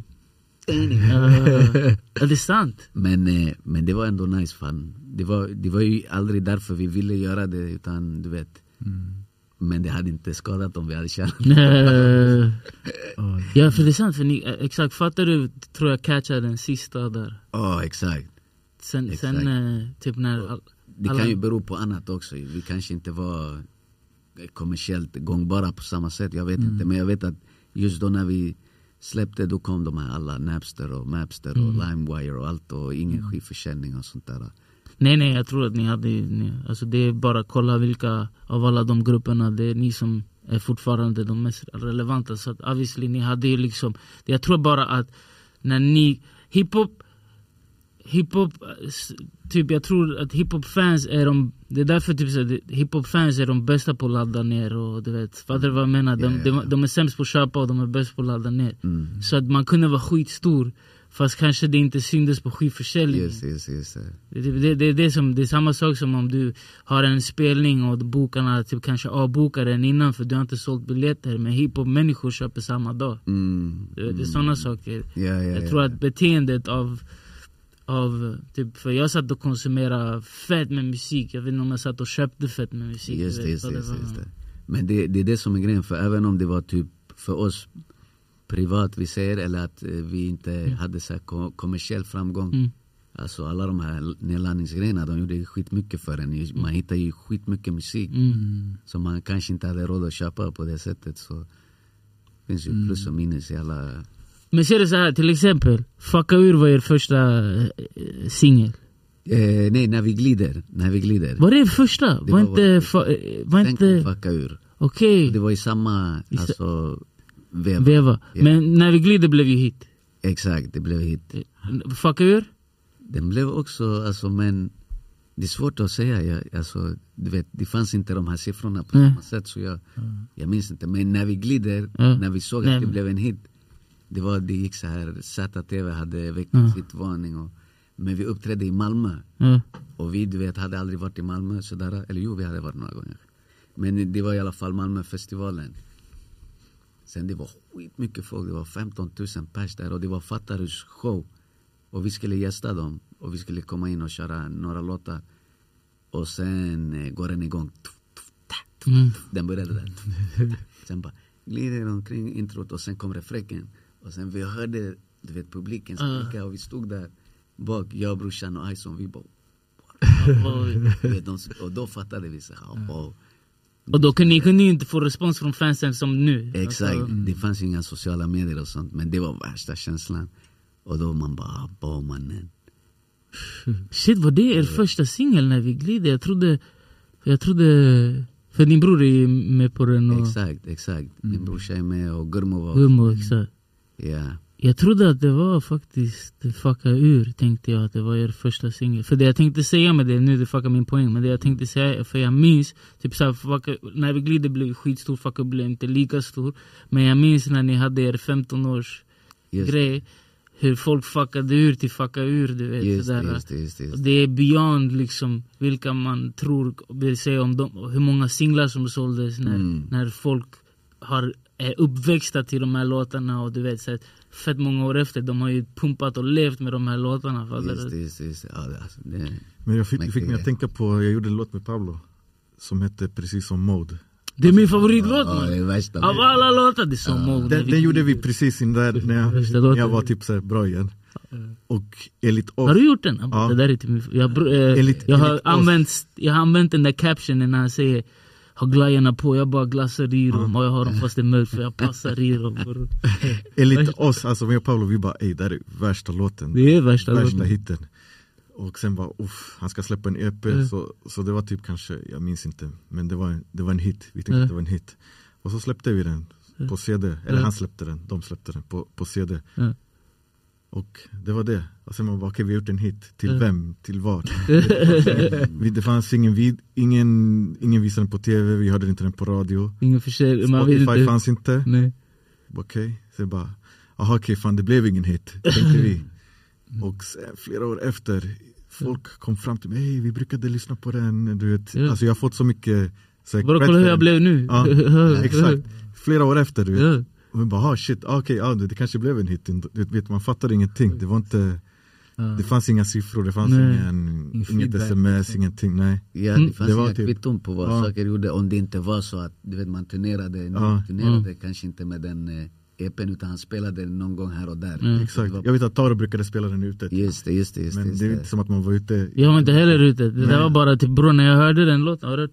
Uh, ja, det är sant. Men, eh, men det var ändå nice fan. Det var, det var ju aldrig därför vi ville göra det, utan du vet. Mm. Men det hade inte skadat om vi hade tjänat. Uh, ja, för det är sant, för ni, eh, exakt, fattar du, tror jag catchade den sista där. Ja, oh, exakt. Sen, Exakt. sen eh, typ när all, Det alla- kan ju bero på annat också. Vi kanske inte var kommersiellt gångbara på samma sätt. Jag vet Mm. inte. Men jag vet att just då när vi släppte, då kom de här alla Napster och Mapster och mm. LimeWire och allt och ingen mm. skivförsäljning och sånt där. Nej, nej, jag tror att ni hade, ni, alltså det är bara att kolla vilka av alla de grupperna, det är ni som är fortfarande de mest relevanta. Så att obviously ni hade ju liksom, jag tror bara att när ni, hiphop, hiphop, typ jag tror att hiphop-fans är de, det är därför typ så hiphop-fans är de bästa på att ladda ner och du vet, fattar du vad jag menar? De, yeah, yeah. de, de är sämst på att köpa och de är bäst på att ladda ner. Mm. Så att man kunde vara skitstor, fast kanske det inte syndes på skivförsäljningen. Yes, yes, yes. Det, det, det, det, är som, det är samma sak som om du har en spelning och bokarna typ kanske avbokar den innan för du har inte sålt biljetter. Men hiphop-människor köper samma dag. Mm. Det, det är sådana saker. Yeah, yeah, jag tror yeah. att beteendet av, av typ, för jag satt och konsumerade fett med musik. Jag vet inte om jag satt och köpte fett med musik. Just det, just det, just det. Men det, det är det som är grejen, för även om det var typ för oss privat vi ser, eller att vi inte mm. hade så här kommersiell framgång. Mm. Alltså alla de här nedladdningsgrejerna, de gjorde skitmycket för en. Man mm. hittar ju skitmycket musik mm. som man kanske inte hade råd att köpa på det sättet. Så finns ju mm. plus och minus i alla. Men ser du så här, till exempel Fucka ur var er första äh, singel. Eh, nej, när vi glider, när vi glider. Var det första? Det var, var inte fa, var inte Fucka ur. Okej. Okay. Det var i samma alltså Veva. Veva. Yeah. Men när vi glider blev ju hit. Exakt, det blev hit. Fucka ur? Den blev också, alltså, men det är svårt att säga. Jag, alltså, du vet, det fanns inte de här siffrorna på mm. samma sätt, så jag, mm. jag minns inte. Men när vi glider, mm. när vi såg Nej. att det blev en hit, det var, det gick så här, Z T V hade veckans mm. hitvarning och, men vi uppträdde i Malmö. Mm. Och vi, du vet, hade aldrig varit i Malmö sådär. Eller jo, vi hade varit några gånger. Men det var i alla fall Malmöfestivalen. Sen det var skitmycket folk, det var femton tusen pers där och det var Fattarus show. Och vi skulle gästa dem och vi skulle komma in och köra några låtar. Och sen eh, går den igång. Mm. Den började där. Sen bara glider omkring introt och sen kom refrängen. Och sen vi hörde, du vet, publiken skrika uh. och vi stod där bak, jag, brorsan och Ison, vi bara vet, de, och då fattade vi så här, wow. Och då kunde ni kunde ju inte få respons från fansen som nu. Exakt, alltså, det fanns ju inga sociala medier och sånt, men det var värsta känslan. Och då man bara, boh mannen. Shit, var det er första singel när vi glider? Jag trodde, jag trodde, för din bror är med på den. Och exakt, exakt. Min mm. bror är med och Gurmo var Gurmo, exakt. Ja. Yeah. Jag trodde att det var faktiskt det Fucka ur, tänkte jag att det var er första singel. För det jag tänkte säga med det, nu det fuckar min poäng, men det jag tänkte säga, för jag minns typ så här, fucka, när vi glider blev skitstor, Fucka blev inte lika stor. Men jag minns när ni hade er femton års yes. grej, hur folk fuckade ur till Fucka ur, du vet. Just, sådär. Just, just, just. Det är beyond liksom vilka man tror, vill säga om dem, hur många singlar som såldes när, mm. när folk har, är uppväxta till de här låtarna och du vet så att fett många år efter, de har ju pumpat och levt med de här låtarna. Just, just, just. Ja, det, alltså, det, men jag fick, fick mig att tänka på, jag gjorde en låt med Pablo som hette precis som Mode. Det är min favoritlåt, ja, det är värsta, av alla låtar, det är som ja. Mode. Den, den gjorde vi precis in där när jag, när jag var typ så här bra igen. Och enligt oss, har du gjort den? Ja. Det där är typ, jag, äh, enligt, jag, har använt, jag har använt den där captionen när han säger har glajjorna på, jag bara glassar i dem. Ja. Och jag har dem fast det är mörkt för jag passar i dem. Enligt oss, alltså med Paolo, vi bara, ej, det är värsta låten. Det är värsta, värsta låten. hitten. Och sen bara, uff, han ska släppa en E P. Mm. Så, så det var typ kanske, jag minns inte, men det var, det var en hit. Vi tänkte mm. att det var en hit. Och så släppte vi den på C D. Eller mm. han släppte den, de släppte den på, på C D. Mm. Och det var det. Och sen man bara, okej, okay, vi har gjort en hit. Till mm. vem? Till vad? vi, det fanns ingen, vid, ingen, ingen visade den på tv. Vi hörde inte den på radio. Ingen försälj, Spotify man fanns inte. Nej. Okej, okay. Så bara, aha, okej, okay, fan, det blev ingen hit, tänkte vi. Och sen, flera år efter, folk kom fram till mig, hej, vi brukade lyssna på den. Du vet, ja. Alltså jag har fått så mycket. Bara kolla hur jag blev nu. Ja, exakt. Flera år efter, du vet. Ja. Och vi bara, ah, shit, okej, okay, ah, det, det kanske blev en hit. Du vet, man fattade ingenting. Det var inte, uh. det fanns inga siffror, det fanns nej. ingen, inget sms, ingenting, nej. Ja, det fanns det inga typ, kvitton på vad uh. saker gjorde. Om det inte var så att, du vet, man turnerade, uh. turnerade uh. kanske inte med den eh, E P:n, utan han spelade någon gång här och där. Mm. Exakt, jag vet att Taro brukade spela den ute. Just det, just det, just men just det är det. inte som att man var ute. Jag var inte heller ute, det där var bara typ, bro, när jag hörde den låten, har du hört den?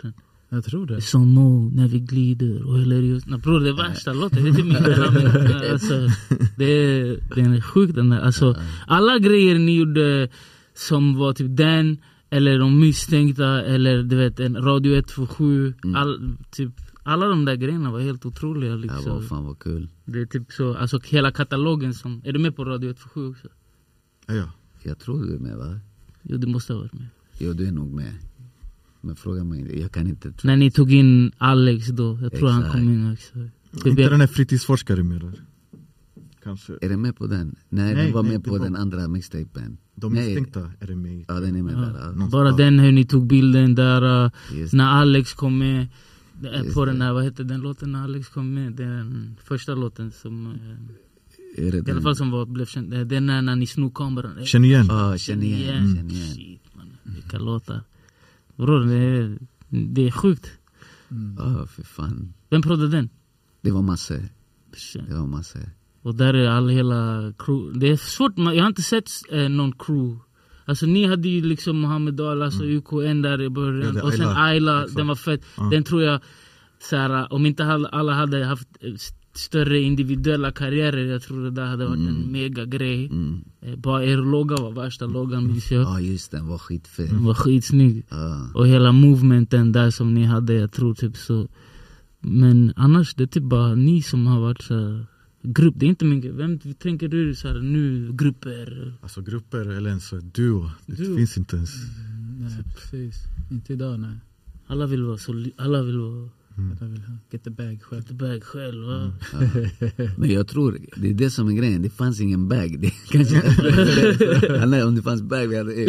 Jag tror det. Som Mo, när vi glider och häller just. Nej, bror, det värsta låten. Det är min alltså, det är, den är sjuk den där. Alltså, alla grejer ni gjorde som var typ den, eller de misstänkta, eller du vet, en Radio ett två sju. Mm. All, typ, alla de där grejerna var helt otroliga. Liksom. Ja, vad fan var kul. Det är typ så, alltså hela katalogen som, är du med på Radio ett två sju också? Ja, ja. Jag tror du är med, va? Jo, du måste ha varit med. Jo, du är nog med. Men fråga mig, jag kan inte tro. När ni tog in Alex då, jag tror Exakt. han kom in också. Inte den här fritidsforskare med där. Kanske. Är det med på den? Nej, nej den var nej, med på var... den andra mixtapen. De misstänkta är det med. Ja, den är med ja. där. Ja. Bara den hur ni tog bilden där, uh, när Alex kom med. Just på det. Den här, vad heter den låten när Alex kom med? Den första låten som... Uh, är det i alla fall som var, blev känd. Den när, när ni snor kameran. Känn igen. Ja, oh, känn igen. Mm. Känn igen. Shit, man. Vilka låtar. Bror, det är, det är sjukt. Ja, mm. oh, för fan. Vem prodde den? Det var massor. Det var massor. Och där är all hela crew. Det är svårt, jag har inte sett eh, någon crew. Alltså ni hade ju liksom Mohammed Al, alltså mm. U K N där i början. Ja, och sen Ayla, den var fett. Ja. Den tror jag, såhär, om inte alla hade haft större individuella karriärer, jag tror det där hade varit mm. en mega grej. Mm. Eh, bara er logga var värsta loggan, minns jag. Ja just den var skitfett. Den var skitsnygg. Ja. Och hela movementen där som ni hade, jag tror typ så. Men annars, det är typ bara ni som har varit så grupp, det är inte mycket. Vem tänker du så här, nu, grupper? Alltså grupper eller ens duo, det duo. Finns inte ens. Mm, nej, precis. Inte idag, nej. Alla vill vara så, alla vill vara mm. alla vill ha get the bag själv. Get the bag själv, va? Mm. Ja. Men jag tror, det är det som är grejen, det fanns ingen bag. Det kanske nej, om det fanns bag, vi hade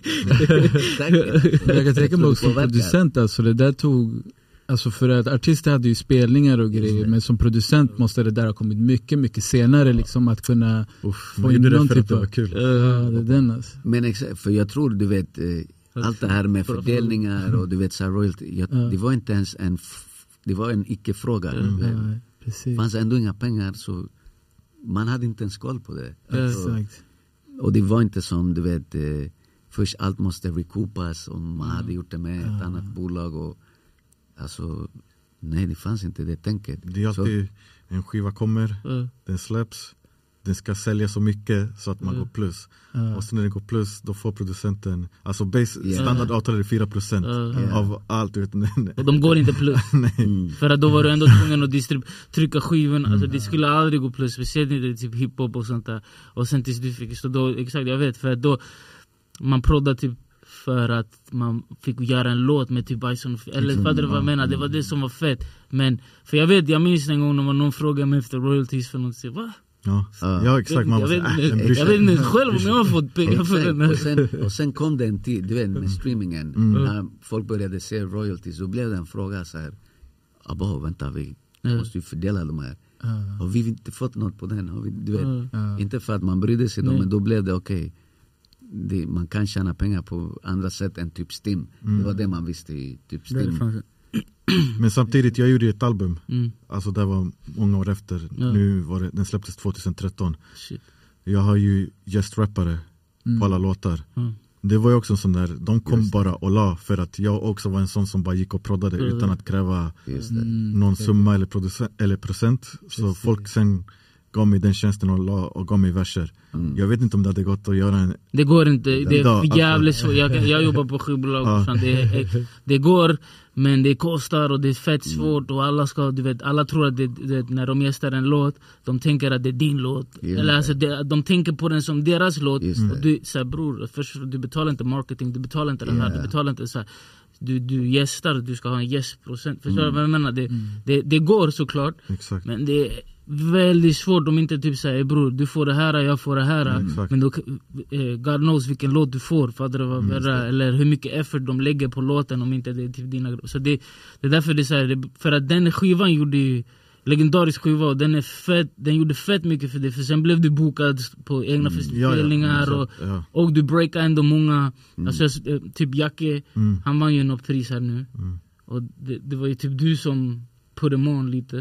jag kan tänka mig också producent, alltså det där tog. Alltså för att artister hade ju spelningar och grejer, mm. men som producent måste det där ha kommit mycket, mycket senare liksom att kunna Uff, få in någon typ av kul. Ja, det är den alltså. Men exakt, för jag tror du vet, eh, allt det här med fördelningar och du vet så här royalty, jag, ja. det var inte ens en, det var en icke-fråga. Mm. Ja, det fanns ändå inga pengar så man hade inte ens koll på det. Ja, så, exakt. Och det var inte som du vet, eh, först allt måste recoupas och man hade gjort det med ett ja. annat bolag och alltså, nej det fanns inte det tänket. Det är alltid så. En skiva kommer, mm. den släpps, den ska sälja så mycket så att man mm. går plus. Mm. Och sen när den går plus, då får producenten, alltså base, yeah. standardavtal är fyra procent mm. av allt. Vet, och de går inte plus. mm. För att då var du ändå tvungen att distrib- trycka skivan, mm. alltså det skulle aldrig gå plus. Vi ser inte typ hiphop och sånt där. Och sen tills du fick, så då, exakt jag vet, för att då man proddar typ för att man fick göra en låt med typ Bison, eller mm, vad det var jag menar, det var det som var fett. Men, för jag vet, jag minns en gång när någon frågade mig efter royalties för något, så va? Ja, uh, ja exakt. Man jag, vet, äh, jag, jag vet inte själv om jag har fått pengar för den här. Och sen, och sen kom det en tid, du vet, med streamingen, mm. när folk började se royalties, så blev det en fråga så här, abba, vänta, vi mm. måste ju fördela de här. Uh. Och vi har inte fått något på den, och vi, du vet, uh. inte för att man brydde sig då, men då blev det okej. Okay. Det, man kan tjäna pengar på andra sätt än typ Stim. Mm. Det var det man visste i typ Stim. Men samtidigt, jag gjorde ett album. Mm. Alltså det var många år efter. Ja. Nu var det, den släpptes tjugohundratretton. Shit. Jag har ju gästrappare mm. på alla låtar. Mm. Det var ju också en sån där, de kom Just bara och la för att jag också var en sån som bara gick och proddade mm. utan att kräva mm. någon summa eller, producent, eller procent. Så Just folk det. Sen gav mig den tjänsten och, la, och gav mig verser. Mm. Jag vet inte om det hade gått att göra en... Det går inte, det är dag, jävligt så. Jag, jag jobbar på skivbolag. Ja. Det, det går, men det kostar och det är fett svårt. Och alla ska, du vet, alla tror att det, det, när de gästar en låt, de tänker att det är din låt. Yeah. Eller alltså, det, de tänker på den som deras låt. Och du säger, bror, först, du betalar inte marketing, du betalar inte yeah. det här, du betalar inte så här. Du, du gästar, du ska ha en gästprocent. Förstår du mm. vad jag menar? Det, mm. det, det går såklart. Exakt. Men det är väldigt svårt om inte typ säger, bror, du får det här, jag får det här. Mm, men då, eh, God knows vilken låt du får. För det var mm, eller hur mycket effort de lägger på låten om inte det är typ dina. Så det, det är därför det är så här, det, för att den skivan gjorde ju legendarisk skiva och den är fett, den gjorde fett mycket för det, för sen blev du bokad på egna mm, festivalningar ja, ja, och, ja. och du breakade ändå många mm. alltså typ Jacke, mm. han vann ju något pris här nu mm. och det, det var ju typ du som put them on lite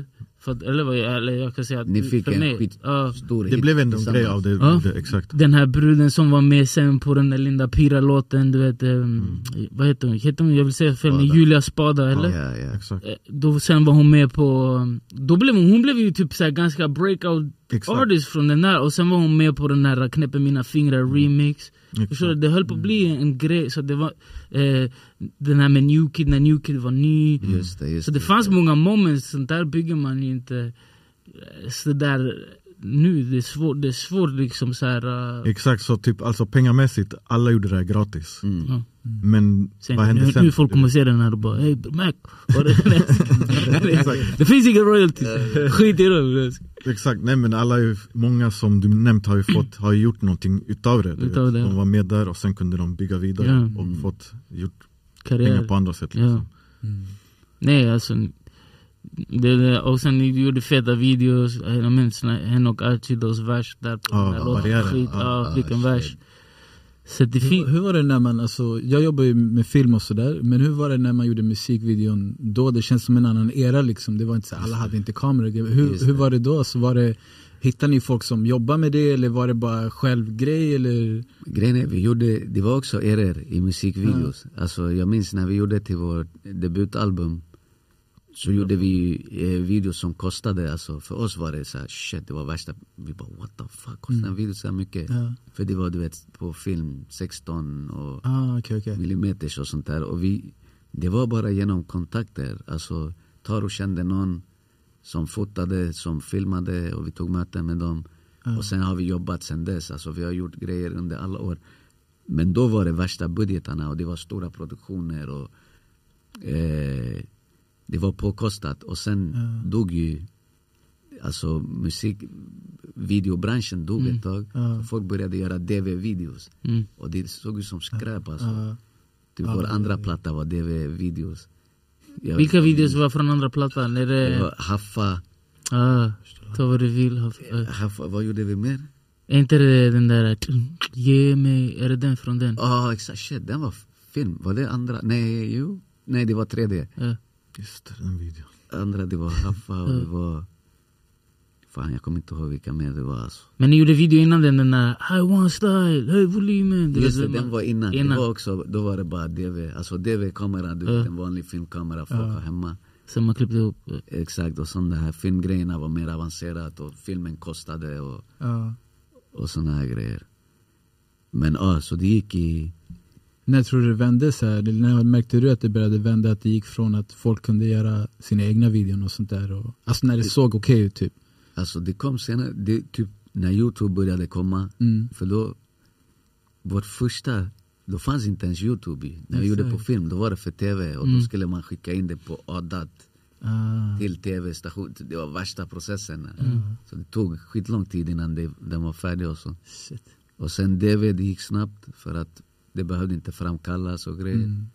För att, eller, vad jag, eller jag kan säga att Ni fick för en mig, skit ja, stor Det hit blev ändå en tillsammans. grej av det, Ja. det exakt. den här bruden som var med sen på den där Linda Pira-låten, du vet, um, vad heter hon? Heter hon? Jag vill säga fel, men Spada. Julia Spada, eller? Ja, ja. Exakt. Eh, Då, sen var hon med på, då blev hon, hon blev ju typ så här ganska breakout Exakt. artist från den där, och sen var hon med på den här Knäpper mina fingrar remix. Exakt. Förstår du? Det höll på att bli en grej, så det var eh, den här med New Kid, när New Kid var ny. Just det, just Så det fanns många moments, sånt där bygger man ju inte eh, så där nu, det är svårt, det är svårt liksom så här. Uh, Exakt, så typ alltså pengamässigt, alla gjorde det här gratis. Mm. ja. Men Sen, vad hände nu, sen? nu folk kommer se den här och bara, hey Mac, var det, det finns inga royalties, skit i det. Exakt, nej men alla, är ju, många som du nämnt har ju fått, har ju gjort någonting utav det, du Utav vet. det, ja. De var med där och sen kunde de bygga vidare Ja. och Mm. fått gjort Karriär. pengar på andra sätt liksom. Ja. Mm. Nej, alltså det, det, och sen ni gjorde feta videos. Jag minns när henne och Archidos vers där på Ja, den här låten. barriären. Skit, Ja, ja, ja, vilken shit. vers. Så det Hur, fin- hur var det när man, alltså, jag jobbar ju med film och sådär, men hur var det när man gjorde musikvideon då? Det känns som en annan era liksom, det var inte så, alla hade inte kameror. Hur, Just hur det. var det då? Så var det, hittade ni folk som jobbar med det, eller var det bara självgrej, eller? Grejen är, vi gjorde, det var också error i musikvideos. Alltså jag minns när vi gjorde till vår debutalbum, så gjorde vi eh, videos som kostade, alltså för oss var det så här, shit, det var värsta, vi bara what the fuck, kostar en video så här mycket? Ja. För det var, du vet, på film sexton och Ah, okej, okej. millimeters och sånt där, och vi, det var bara genom kontakter. Alltså Taro kände någon som fotade, som filmade, och vi tog möten med dem. Ja. Och sen har vi jobbat sen dess, alltså vi har gjort grejer under alla år. Men då var det värsta budgetarna, och det var stora produktioner, och eh, det var påkostat. Och sen Ja. dog ju, alltså musikvideobranschen dog ett tag. Ja. Folk började göra D V-videos, mm. och det såg ut som skräp alltså. Ja. Typ Ja, vår det- andra platta var D V-videos. Jag- Vilka videos var från andra plattan? Är Det det, var Haffa. ah, ta vad du vill. ha- eh, Haffa, vad gjorde vi mer? Är inte det den där, ge mig, är det den från den? Ja, oh, exakt, shit, den var film. Var det andra? Nej, jo. Nej, det var tredje. Ja. Just det, den videon. Andra, det var Haffa, och det var... Fan, jag kommer inte ihåg vilka mer det var alltså. Men ni gjorde video innan den, den där, I want style, höj volymen. Du Just vet, det, den var innan. innan. Det var också, då var det bara D V. Alltså D V-kamera, du vet, Ja. en vanlig filmkamera folk har hemma. Sen man klippte ihop. Exakt, och sådana här filmgrejerna var mer avancerat, och filmen kostade, och, Ja. och såna här grejer. Men ja, så det gick i... När tror du det vände så här? Eller när märkte du att det började vända, att det gick från att folk kunde göra sina egna videor och sånt där? Och, alltså när det såg okej ut typ. Alltså det kom senare, det, typ när YouTube började komma. Mm. För då, vårt första, då fanns inte ens YouTube i. När vi Exakt. gjorde på film, då var det för tv. Och Mm. då skulle man skicka in det på A D A T Ah. till tv-station. Det var värsta processen. Så det tog skitlång tid innan det, den var färdig och så. Shit. Och sen D V, det gick snabbt, för att det behövde inte framkallas och grejer. Mm.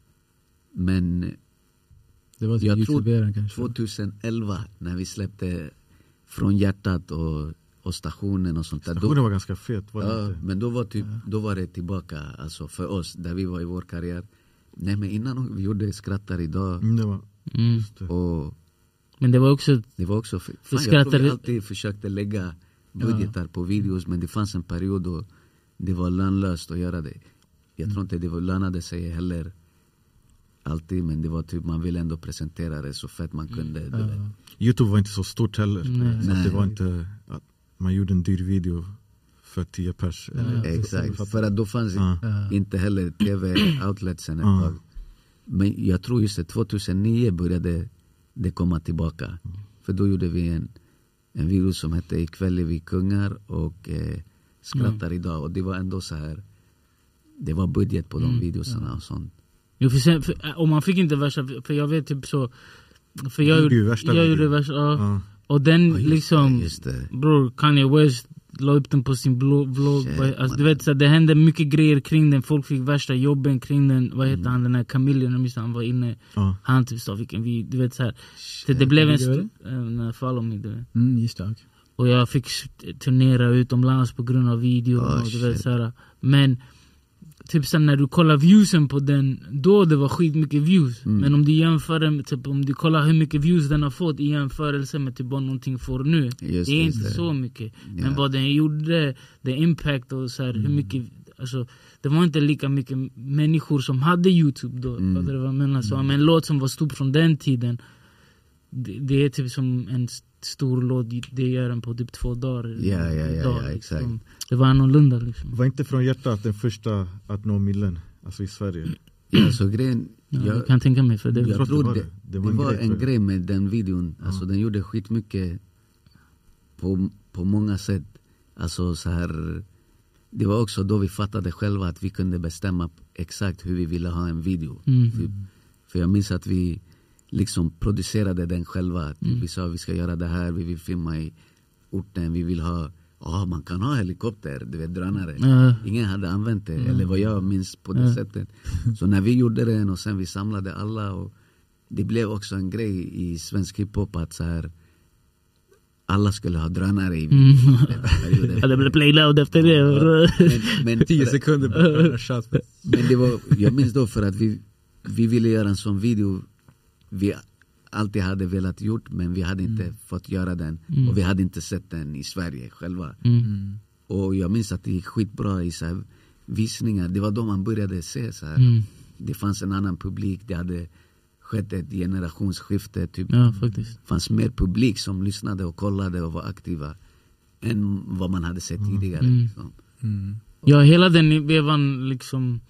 Men Det var typ jag tror YouTuberen kanske. tjugoelva, när vi släppte Från hjärtat och, och stationen och sånt där. Då, Stationen var ganska fet, var det ja, inte? men då var, typ, då var det tillbaka, alltså för oss, där vi var i vår karriär. Nej, men innan vi gjorde Skrattar idag, Mm, det var, Mm. just det. och Men det var också, det var också, fan, Vi jag tror vi skrattade- alltid försökte lägga budgetar på videos, men det fanns en period då det var lönlöst att göra det. Jag tror inte det var lönade sig heller alltid, men det var typ, man ville ändå presentera det så fett man kunde. Du vet. YouTube var inte så stort heller. Nej. Så att det Nej. var inte att man gjorde en dyr video för tio pers. Ja. eller- Exakt, för att då fanns Ja. Ja. inte heller tv-outletsen ett Ja. tag. Men jag tror just det, tjugohundranio började det komma tillbaka. För då gjorde vi en, en video som hette Ikväll är vi kungar och eh, Skrattar idag. Och det var ändå så här, det var budget på de Mm. videosarna och sånt. jo, för sen, för, och man fick inte värsta, för jag vet typ så, för jag Du gjorde gjorde ju värsta jag videon. gjorde värsta, ja. Ja. Och den Ja, just liksom, det, just det. bror, Kanye West la upp den på sin blå, vlogg. Shit, Alltså, man. du vet, så det hände mycket grejer kring den. Folk fick värsta jobben kring den. Vad heter han, den här Camillion, jag minns han var inne. Ja. Han typ sa vilken vi, du vet så här. Det, det Shit. blev en Vilken video stor, äh, follow me, du vet. Mm, just det. okej. Och jag fick turnera utomlands på grund av videon. Oh, och du vet, shit. så här. Men typ sen när du kollar viewsen på den, då det var skitmycket views. Mm. Men om du jämför med, typ, om du kollar hur mycket views den har fått i jämförelse med typ vad någonting får nu. Just, det är just inte det. Så mycket. Ja. Men vad den gjorde, the impact och så här, mm. hur mycket, alltså det var inte lika mycket människor som hade YouTube då. Mm. Det var, men, alltså, mm. men en låt som var stor från den tiden, det, det är typ som en stor låt, det gör den på typ två dagar. Ja, ja, ja, dag, ja, exakt. Liksom. Det var annorlunda liksom. Var inte från hjärtat den första att nå millen, alltså i Sverige? Ja, alltså grejen, ja, jag, jag kan tänka mig för det. Jag, jag tror det var, det, det var det en, var grej, en grej med den videon. Ja. Alltså den gjorde skitmycket på, på många sätt. Alltså så här, det var också då vi fattade själva att vi kunde bestämma exakt hur vi ville ha en video. Mm. För, för jag minns att vi liksom producerade den själva. Mm. Vi sa vi ska göra det här, vi vill filma i orten, vi vill ha, ja man kan ha helikopter, du vet drönare. Mm. Ingen hade använt det, mm. eller vad jag minns på det Mm. sättet. Så när vi gjorde den och sen vi samlade alla, och det blev också en grej i svensk hiphop att så här, alla skulle ha drönare i Mm. perioden. Ja, det blev play loud efter det. Ja, men, men, Tio sekunder bara. men det var, jag minns då för att vi, vi ville göra en sån video vi alltid hade velat gjort, men vi hade inte mm. fått göra den. Mm. Och vi hade inte sett den i Sverige själva. Mm. Och jag minns att det gick skitbra i så här visningar. Det var då man började se så här. Mm. Det fanns en annan publik, det hade skett ett generationsskifte typ. Ja, faktiskt. Det fanns mer publik som lyssnade och kollade och var aktiva än vad man hade sett tidigare. Mm. Liksom. Mm. Ja, hela den vevan liksom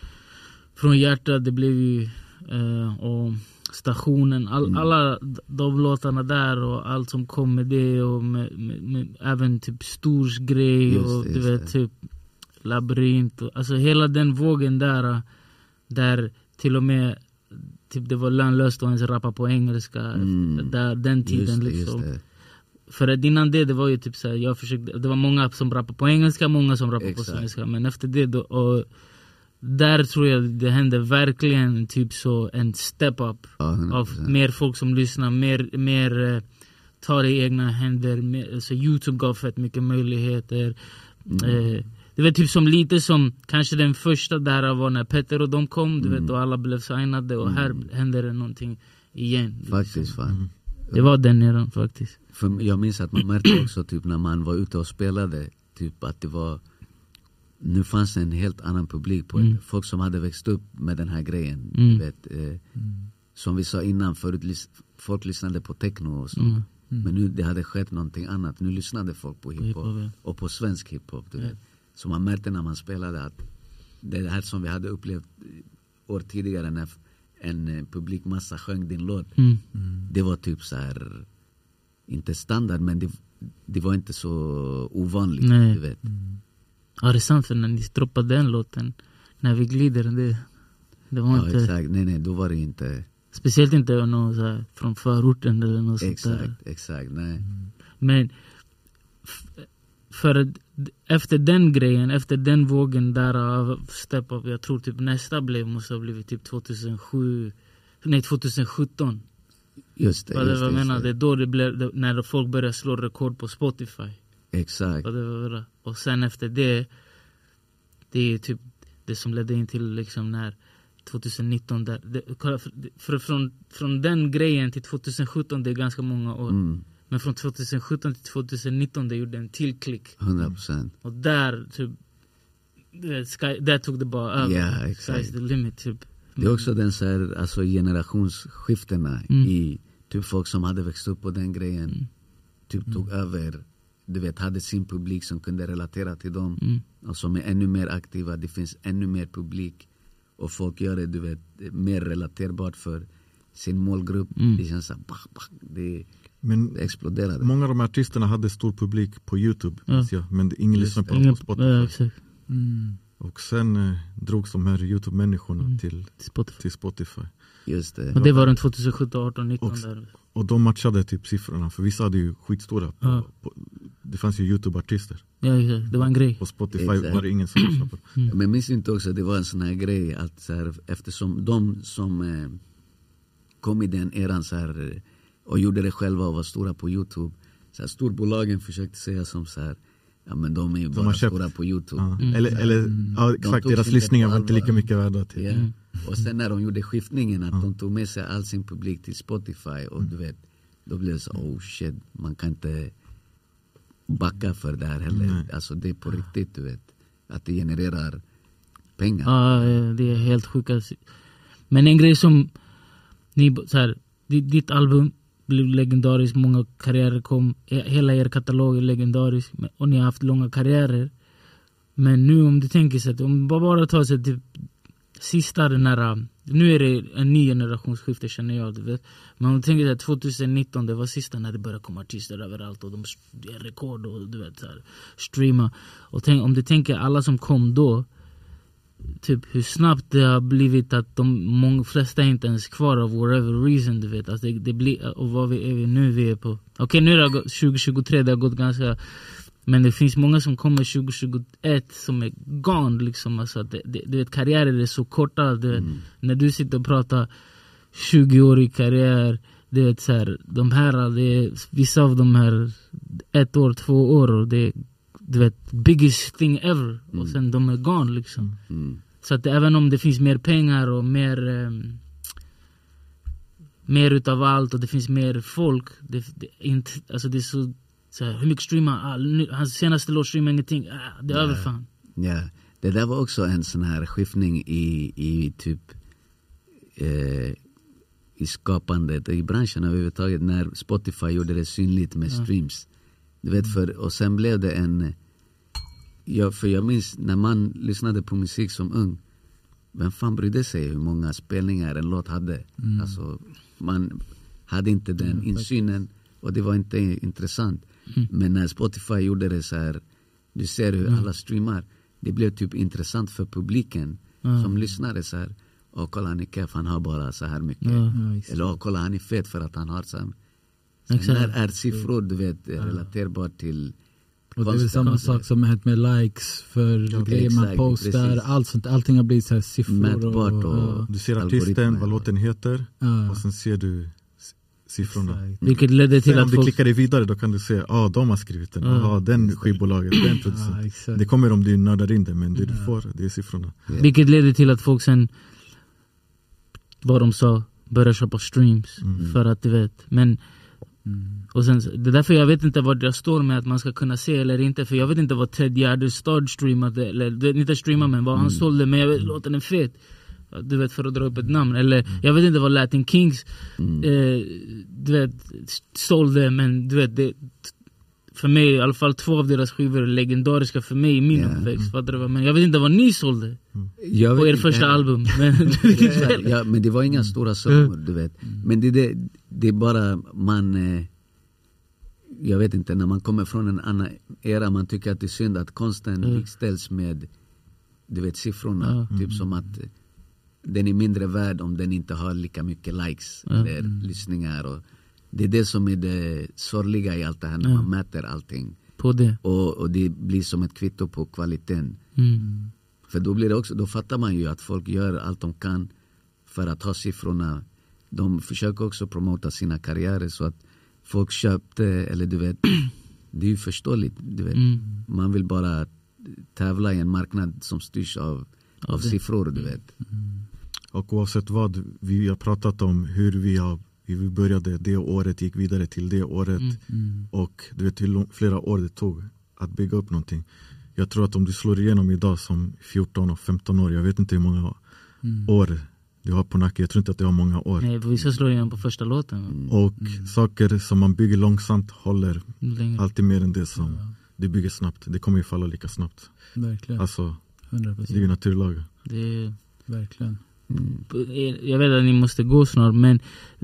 från hjärtat, det blev ju eh, och stationen, all, mm. alla de låtarna där och allt som kom med det, och med, med, med även typ Stors grej och du vet det. Typ Labyrint och, alltså hela den vågen där, där till och med typ det var lönlöst att ens rappa på engelska mm. där, den tiden just det, liksom just för att innan det, det var ju typ så här, jag försökte, det var många som rappade på engelska, många som rappade på svenska, men efter det då, och där tror jag det hände verkligen typ så en step up oh, av mer folk som lyssnar, mer, mer uh, tar i egna händer, mer, så YouTube gav fett mycket möjligheter. Mm. Uh, det var typ som lite som kanske den första där var när Petter och de kom, du mm. vet, och alla blev signade, och mm. här händer det någonting igen. Faktiskt, liksom. fan. Det var den eran faktiskt. För jag minns att man märkte också typ när man var ute och spelade, typ att det var, nu fanns en helt annan publik på mm. folk som hade växt upp med den här grejen. Mm. Vet, eh, mm. Som vi sa innan, förut folk lyssnade på techno och så. Mm. Mm. Men nu det hade skett någonting annat. Nu lyssnade folk på hiphop, hiphop ja. Och på svensk hiphop. Du ja. vet. Så man märkte när man spelade att det här som vi hade upplevt år tidigare när en publikmassa sjöng din låt. Mm. Mm. Det var typ så här, inte standard, men det, det var inte så ovanligt. Nej. Du vet. Mm. Ja, det är sant, för när ni droppade den låten, när vi glider, det, det var ja, inte... exakt, nej nej, då var det inte... Speciellt inte någon så här, från förorten eller något exakt, sånt där. Exakt, nej. Mm. Men f- för att efter den grejen, efter den vågen där av step up, jag tror typ nästa blev, måste ha blivit typ tjugohundrasju, nej tjugosjutton. Just det, vad just det, det, menar, det är då det blev, när folk började slå rekord på Spotify. Exakt. Och, det var, och sen efter det, det är typ det som ledde in till liksom när tjugonitton där, det, för, för från, från den grejen till tjugosjutton, det är ganska många år. Mm. Men från tjugosjutton till tjugonitton det gjorde en till klick. hundra procent. Och där typ sky, där tog det bara över. Yeah, exakt. Sky's the limit typ. Det är också den så här, alltså generationsskiftena mm. i typ folk som hade växt upp på den grejen. Mm. Typ tog mm. över, du vet, hade sin publik som kunde relatera till dem. Mm. Och som är ännu mer aktiva. Det finns ännu mer publik. Och folk gör det, du vet, mer relaterbart för sin målgrupp. Mm. Det känns så här, bah, bah, det, men det exploderade. Många av de artisterna hade stor publik på YouTube. Ja. Ja, men ingen lyssnade på dem på Spotify. Ja, exakt. Mm. Och sen eh, drogs de här YouTube-människorna mm. till, Spotify. till Spotify. Just det. Och det var den tjugosjutton, arton, nitton och, där. Och de matchade typ siffrorna. För vissa hade ju skitstora. På, ja. på, det fanns ju YouTube-artister. Ja, exakt. Det var en grej. På Spotify exakt. Var det ingen som lyssnade på det. Mm. Men minns inte också att det var en sån här grej. Att så här, eftersom de som eh, kom i den eran så här, och gjorde det själva och var stora på YouTube. Så här, storbolagen försökte säga som så här, ja, men de är ju har bara köpt. stora på YouTube. Ja. Mm. Eller, eller ja, De exakt, tog deras sig inte lyssningar på var inte allvar. lika mycket värda till. Ja. Mm. Och sen när de gjorde skiftningen att Ja. de tog med sig all sin publik till Spotify och du vet, då blev det så, oh shit, man kan inte backa för det här heller. Nej. Alltså det är på riktigt, du vet, att det genererar pengar. Ja, det är helt sjukt. Men en grej som ni, så här, ditt album blev legendariskt, många karriärer kom, hela er katalog är legendarisk och ni har haft långa karriärer. Men nu om du tänker sig att om bara, bara tar sig till sista den här, nu är det en ny generationsskifte känner jag, du vet. Men om du tänker sig att tjugonitton, det var sista när det började komma artister överallt och de det är rekord och du vet så här, streama. Och tänk, om du tänker alla som kom då, typ hur snabbt det har blivit att de många flesta är inte ens kvar av whatever reason, du vet. Alltså det, det blir, och vad vi är vi nu vi är på. Okej, okay, nu är det tjugo tjugotre, det har gått ganska, men det finns många som kommer tjugo tjugoett som är gone liksom. Alltså det, det, du vet, karriärer är så korta, du vet, mm. när du sitter och pratar tjugo-årig karriär, du vet så här, de här, det är, vissa av de här ett år, två år och det är, du vet, biggest thing ever. Mm. Och sen de är gone liksom. Mm. Så att även om det finns mer pengar och mer um, mer utav allt och det finns mer folk, det, det, inte, alltså det är så, så här, hur mycket streamar, ah, nu, hans senaste låt streamar ingenting, ah, det är ja. över fan. Ja, det där var också en sån här skiftning i, i typ eh, i skapandet i branschen överhuvudtaget när Spotify gjorde det synligt med ja. streams. Du vet, för, och sen blev det en, ja, för jag minns när man lyssnade på musik som ung, vem fan brydde sig hur många spelningar en låt hade? Mm. Alltså, man hade inte den mm, insynen och det var inte intressant. Mm. Men när Spotify gjorde det så här, du ser hur mm. alla streamar, det blev typ intressant för publiken mm. som lyssnade så här, och kolla han är kef, han har bara så här mycket. Mm. Eller och kolla han är fet för att han har så här. Så när är siffror, du vet, ja. relaterbart till och det är samma sak som hänt med likes för okay, grejer man postar, allt sånt, allting har blivit så här siffror mätbart och, och, och du ser artisten, vad låten heter ja. och sen ser du siffrorna. Mm. Vilket ledde till sen att om du folk... klickar dig vidare, då kan du se, ja ah, de har skrivit den, ja ah, den skivbolaget, den producenten. Ja, det kommer om du nördar in det, men det ja. du får, det är siffrorna. Ja. Vilket ledde till att folk sen, vad de sa, började köpa streams mm. för att du vet, men Mm. och sen, det är därför jag vet inte vad jag står med att man ska kunna se eller inte, för jag vet inte vad Ted Gärdestad streamade, eller inte streamade men vad han mm. sålde, men jag vet, låten är fet, du vet, för att dra upp ett namn, eller mm. jag vet inte vad Latin Kings mm. eh, du vet, sålde, men du vet det, för mig i alla fall två av deras skivor är legendariska för mig i min yeah. uppväxt, mm. men jag vet inte vad ni sålde mm. jag på er första inte. album men, ja, ja, men det var inga stora summor, du vet, mm. men det, det, det är bara man eh, jag vet inte, när man kommer från en annan era, man tycker att det är synd att konsten mm. likställs med, du vet, siffrorna, mm. typ som att den är mindre värd om den inte har lika mycket likes mm. eller mm. lyssningar, och det är det som är det sorgliga i allt det här när mm. man mäter allting på det. Och, och det blir som ett kvitto på kvaliteten. Mm. För då blir det också, då fattar man ju att folk gör allt de kan för att ha siffrorna. De försöker också promota sina karriärer så att folk köpte, eller du vet, det är ju förståeligt, du vet. Mm. Man vill bara tävla i en marknad som styrs av, av siffror, du vet. Mm. Och oavsett vad, vi har pratat om hur vi har vi började det året, gick vidare till det året mm. Mm. och du vet hur flera år det tog att bygga upp någonting. Jag tror att om du slår igenom idag som fjorton och femton år, jag vet inte hur många mm. år du har på nacken, jag tror inte att du har många år. Nej, vi ska slå igenom på första låten. Mm. Och mm. saker som man bygger långsamt håller Länge. alltid mer än det som ja. du bygger snabbt. Det kommer ju falla lika snabbt. Verkligen. Alltså, hundra procent. det är ju naturlag. Det är... Verkligen. Mm. Jag vet att ni måste gå snart, men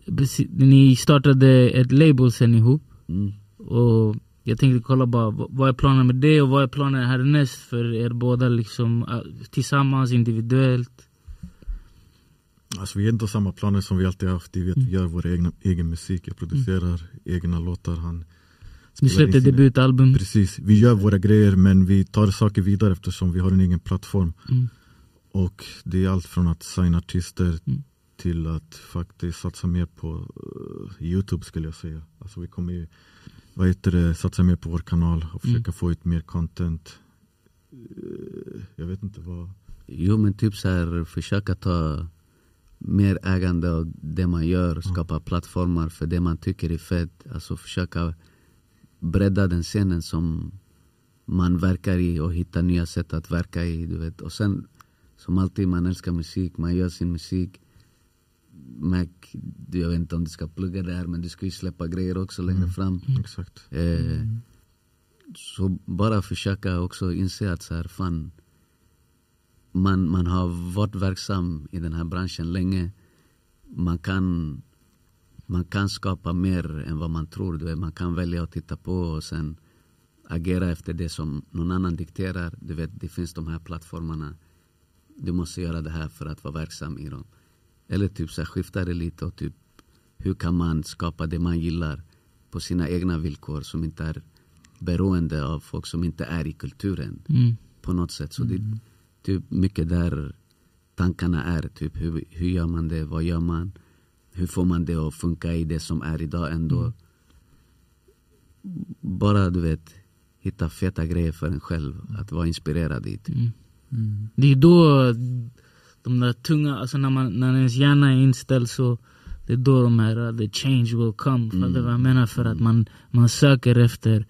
ni startade ett label sen ihop mm. och jag tänkte kolla bara, vad är planen med det och vad är planen härnäst för er båda liksom, tillsammans, individuellt? Alltså vi har inte samma planer som vi alltid haft. Vi vet, mm. gör vår egna, egen musik, jag producerar mm. egna låtar, han du släppte debutalbum. Precis, vi gör våra grejer men vi tar saker vidare eftersom vi har en egen plattform. Mm. Och det är allt från att signa artister mm. till att faktiskt satsa mer på uh, YouTube skulle jag säga. Alltså vi kommer ju vad heter det, satsa mer på vår kanal och försöka mm. få ut mer content. Jag vet inte vad. Jo, men typ så här, försöka ta mer ägande av det man gör, skapa mm. plattformar för det man tycker är fett, alltså försöka bredda den scenen som man verkar i och hitta nya sätt att verka i, du vet. Och sen som alltid, man älskar musik, man gör sin musik. Mac, jag vet inte om du ska plugga där, men du ska ju släppa grejer också längre mm. fram. Mm. Exakt. Eh, mm. Så bara försöka också inse att så här, fan, man, man har varit verksam i den här branschen länge. Man kan, man kan skapa mer än vad man tror. Du vet, man kan välja att titta på och sen agera efter det som någon annan dikterar. Du vet, det finns de här plattformarna. Du måste göra det här för att vara verksam i dem. Eller typ så här, skifta det lite och typ hur kan man skapa det man gillar på sina egna villkor som inte är beroende av folk som inte är i kulturen mm. på något sätt. Så mm. det är typ mycket där tankarna är. Typ hur, hur gör man det? Vad gör man? Hur får man det att funka i det som är idag ändå? Mm. Bara, du vet, hitta feta grejer för en själv. Att vara inspirerad i. Typ. Mm. Mm. Det är då de där tunga, alltså när, man, när ens hjärna är inställd så det är då de här, the change will come. För mm. det vad jag menar, för att man, man söker efter,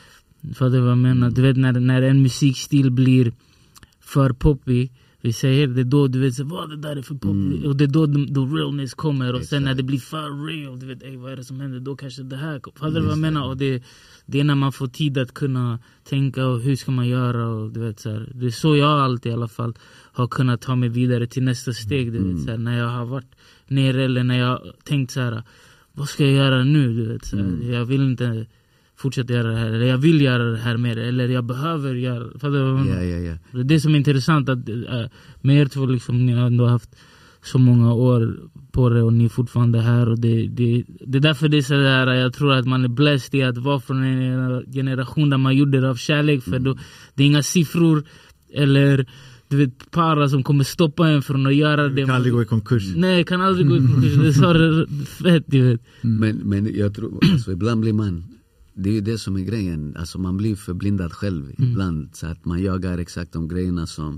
för det vad jag menar, du vet när, när en musikstil blir för poppy, vi säger det är då du vet, vad det där är för poppy, mm. och det är då the, the realness kommer, och sen när det blir för real, du vet, ey, vad är det som händer, då kanske det här, för det vad jag menar, och det, det är när man får tid att kunna tänka och hur ska man göra, och du vet så här, det är så jag alltid i alla fall har kunnat ta mig vidare till nästa steg, du vet så här, när jag har varit nere eller när jag tänkt så här, vad ska jag göra nu, du vet så här, mm. jag vill inte fortsätta göra det här, eller jag vill göra det här mer, eller jag behöver göra, för det, ja, ja, ja. det är det som är intressant, att äh, med er två liksom, ni har ändå haft så många år på det och ni är fortfarande här, och det, det, det är därför det är så där, jag tror att man är blessed i att vara från en generation där man gjorde det av kärlek, för mm. då, det är inga siffror eller du vet, para som kommer stoppa en från att göra det. Kan aldrig gå i konkurs. Nej, kan aldrig gå i konkurs. Det är så fett, du vet. Mm. Men, men jag tror, alltså, ibland blir man, det är ju det som är grejen, alltså man blir förblindad själv mm. ibland, så att man jagar exakt de grejerna som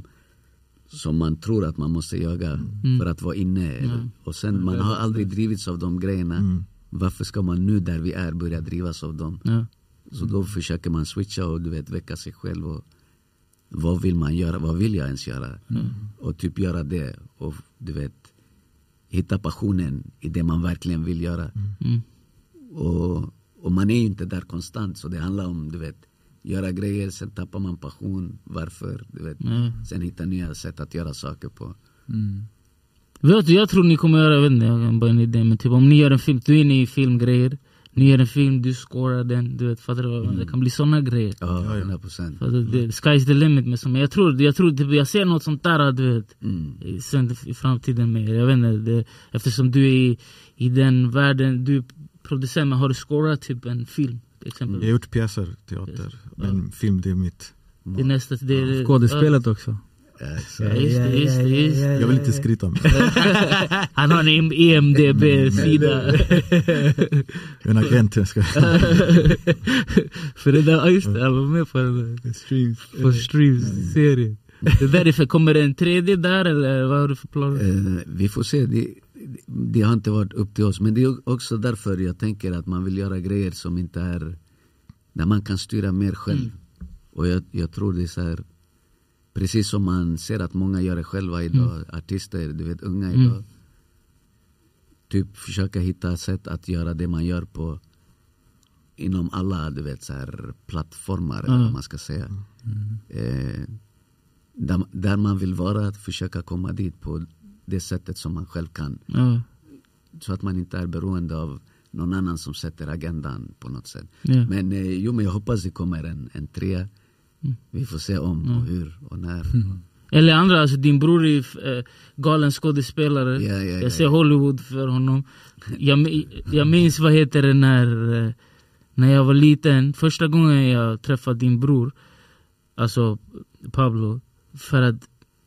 som man tror att man måste jaga mm. för att vara inne, mm. och sen man har aldrig drivits av de grejerna. Mm. Varför ska man nu där vi är börja drivas av dem? Ja. Så då försöker man switcha och du vet, väcka sig själv och vad vill man göra, vad vill jag ens göra? Mm. Och typ göra det, och du vet, hitta passionen i det man verkligen vill göra. Mm. Och, och man är ju inte där konstant, så det handlar om, du vet, göra grejer, sen tappar man passion, varför, du vet, mm. sen hitta nya sätt att göra saker på. Mm. Vet du, jag tror ni kommer göra, jag vet inte, jag kan bara en idé, men typ om ni gör en film, du är inne i filmgrejer, ni gör en film, du scorar den, du vet, fattar du, mm. det kan bli såna grejer. Ja, hundra procent. Sky's the limit, men som jag tror, jag tror typ, jag ser något sånt där, du vet, mm. sen i framtiden med, jag vet inte, det, eftersom du är i, i den världen, du producent, men har du scorat typ en film? Exempel. Jag har gjort pjäser, teater, men ja. film, det är mitt. Det är nästa, det är, skådespelet också. Ja, ja, just det, just det, just det. Jag vill inte skryta om han har en E M D B-sida. Jag är en agent, jag ska. För det där, ja just det, jag var med på den streams, på streams-serien. Det där är för, kommer det en tredje där, eller vad har du för planer? Uh, vi får se, det, det har inte varit upp till oss, men det är också därför jag tänker att man vill göra grejer som inte är, där man kan styra mer själv. Mm. Och jag, jag tror det är så här, precis som man ser att många gör det själva idag, mm. artister, du vet, unga idag, mm. typ försöka hitta sätt att göra det man gör på inom alla, du vet, så här plattformar, mm. eller vad man ska säga. Mm. Eh, där, där man vill vara, att försöka komma dit på det sättet som man själv kan. Mm. Så att man inte är beroende av någon annan som sätter agendan på något sätt. Mm. Men eh, jo, men jag hoppas det kommer en, en trea. Mm. Vi får se om mm. och hur och när. Mm. Eller andra, alltså din bror är äh, galen skådespelare. Ja, ja, ja, jag ser ja. Hollywood för honom. Jag, jag minns, vad heter det, när, äh, när jag var liten. Första gången jag träffade din bror, alltså Pablo, för att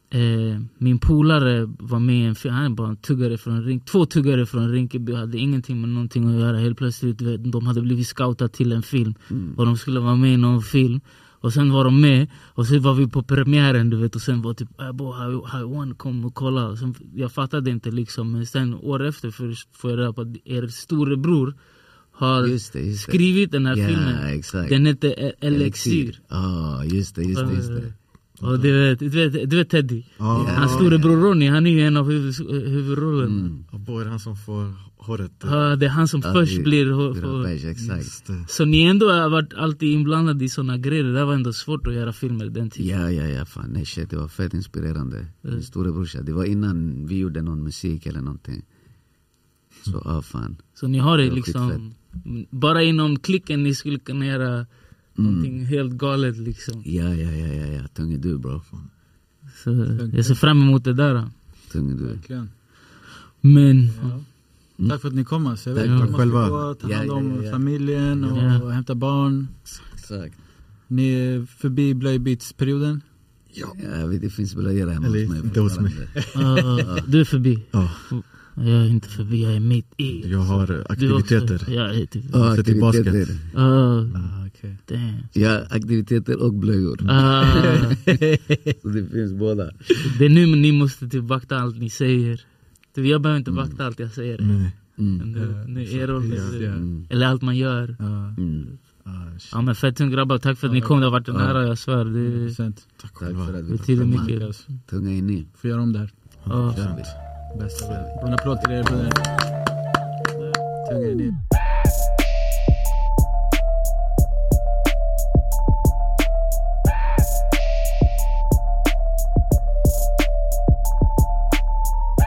Eh, min polare var med i en film. Han är bara en tuggare från Rink, två tuggare från Rinkeby, hade ingenting med någonting att göra. Helt plötsligt, vet, de hade blivit scoutade till en film mm. och de skulle vara med i någon film. Och sen var de med och sen var vi på premiären, du vet, och sen var typ Haiwan kom och kolla. Och sen, jag fattade inte liksom, men sen år efter för, får jag reda på att er storebror har just det, just det. skrivit den här ja, filmen. Exakt. Den heter Elixir. Ja, oh, just det, just det, just det. Och du vet, du vet, du vet Teddy. Oh. Hans storebror Ronny, han är ju en av huvud, huvudrollen. Mm. Och Bo är han som får håret. Ja, det är han som ja, först det, blir hår. Exakt. Så ni ändå har varit alltid inblandade i såna grejer. Det var ändå svårt att göra filmer den tiden. Ja, ja, ja, fan, nej shit, det var fett inspirerande. Min storebrorsa, det var innan vi gjorde någon musik eller någonting. Så, ja, fan. Så ni har det, det liksom, bara inom klicken ni skulle kunna göra mm. någonting helt galet liksom. Ja, ja, ja, ja, ja. Tung är du, bro. Så jag ser fram emot det där. Tung är du. Verkligen. Men ja. Mm. Tack för att ni kom, alltså. Jag vet, ja. man måste själva. gå, ta hand ja, om ja, ja. familjen och, ja. och hämta barn. Exakt. Ni är förbi blöjbytsperioden? Ja, jag vet, det finns väl att göra hemma Eller, hos mig. Inte hos mig. uh, du är förbi. Ja. Jag är inte förbi, jag är mitt i. Jag har aktiviteter. Jag är typ. Ja, aktiviteter. Till basket. Uh, ah, okay. Ja, aktiviteter och blöjor. Uh, Så det finns båda. Det är nu ni måste typ vakta allt ni säger. Jag behöver inte vakta mm. allt jag säger. Nej. Mm. Nu, nu är roll, ja. mm. Eller allt man gör. Ja. Mm. Ah, ja, men fett tung grabbar, tack för att ja, ni kom. Det har varit en ära, jag svär. Det, tack, tack för att vi betyder mycket. Alltså. Tunga in i. Får göra om det här. Ja. Bästa. En applåd till er. Tunga in i.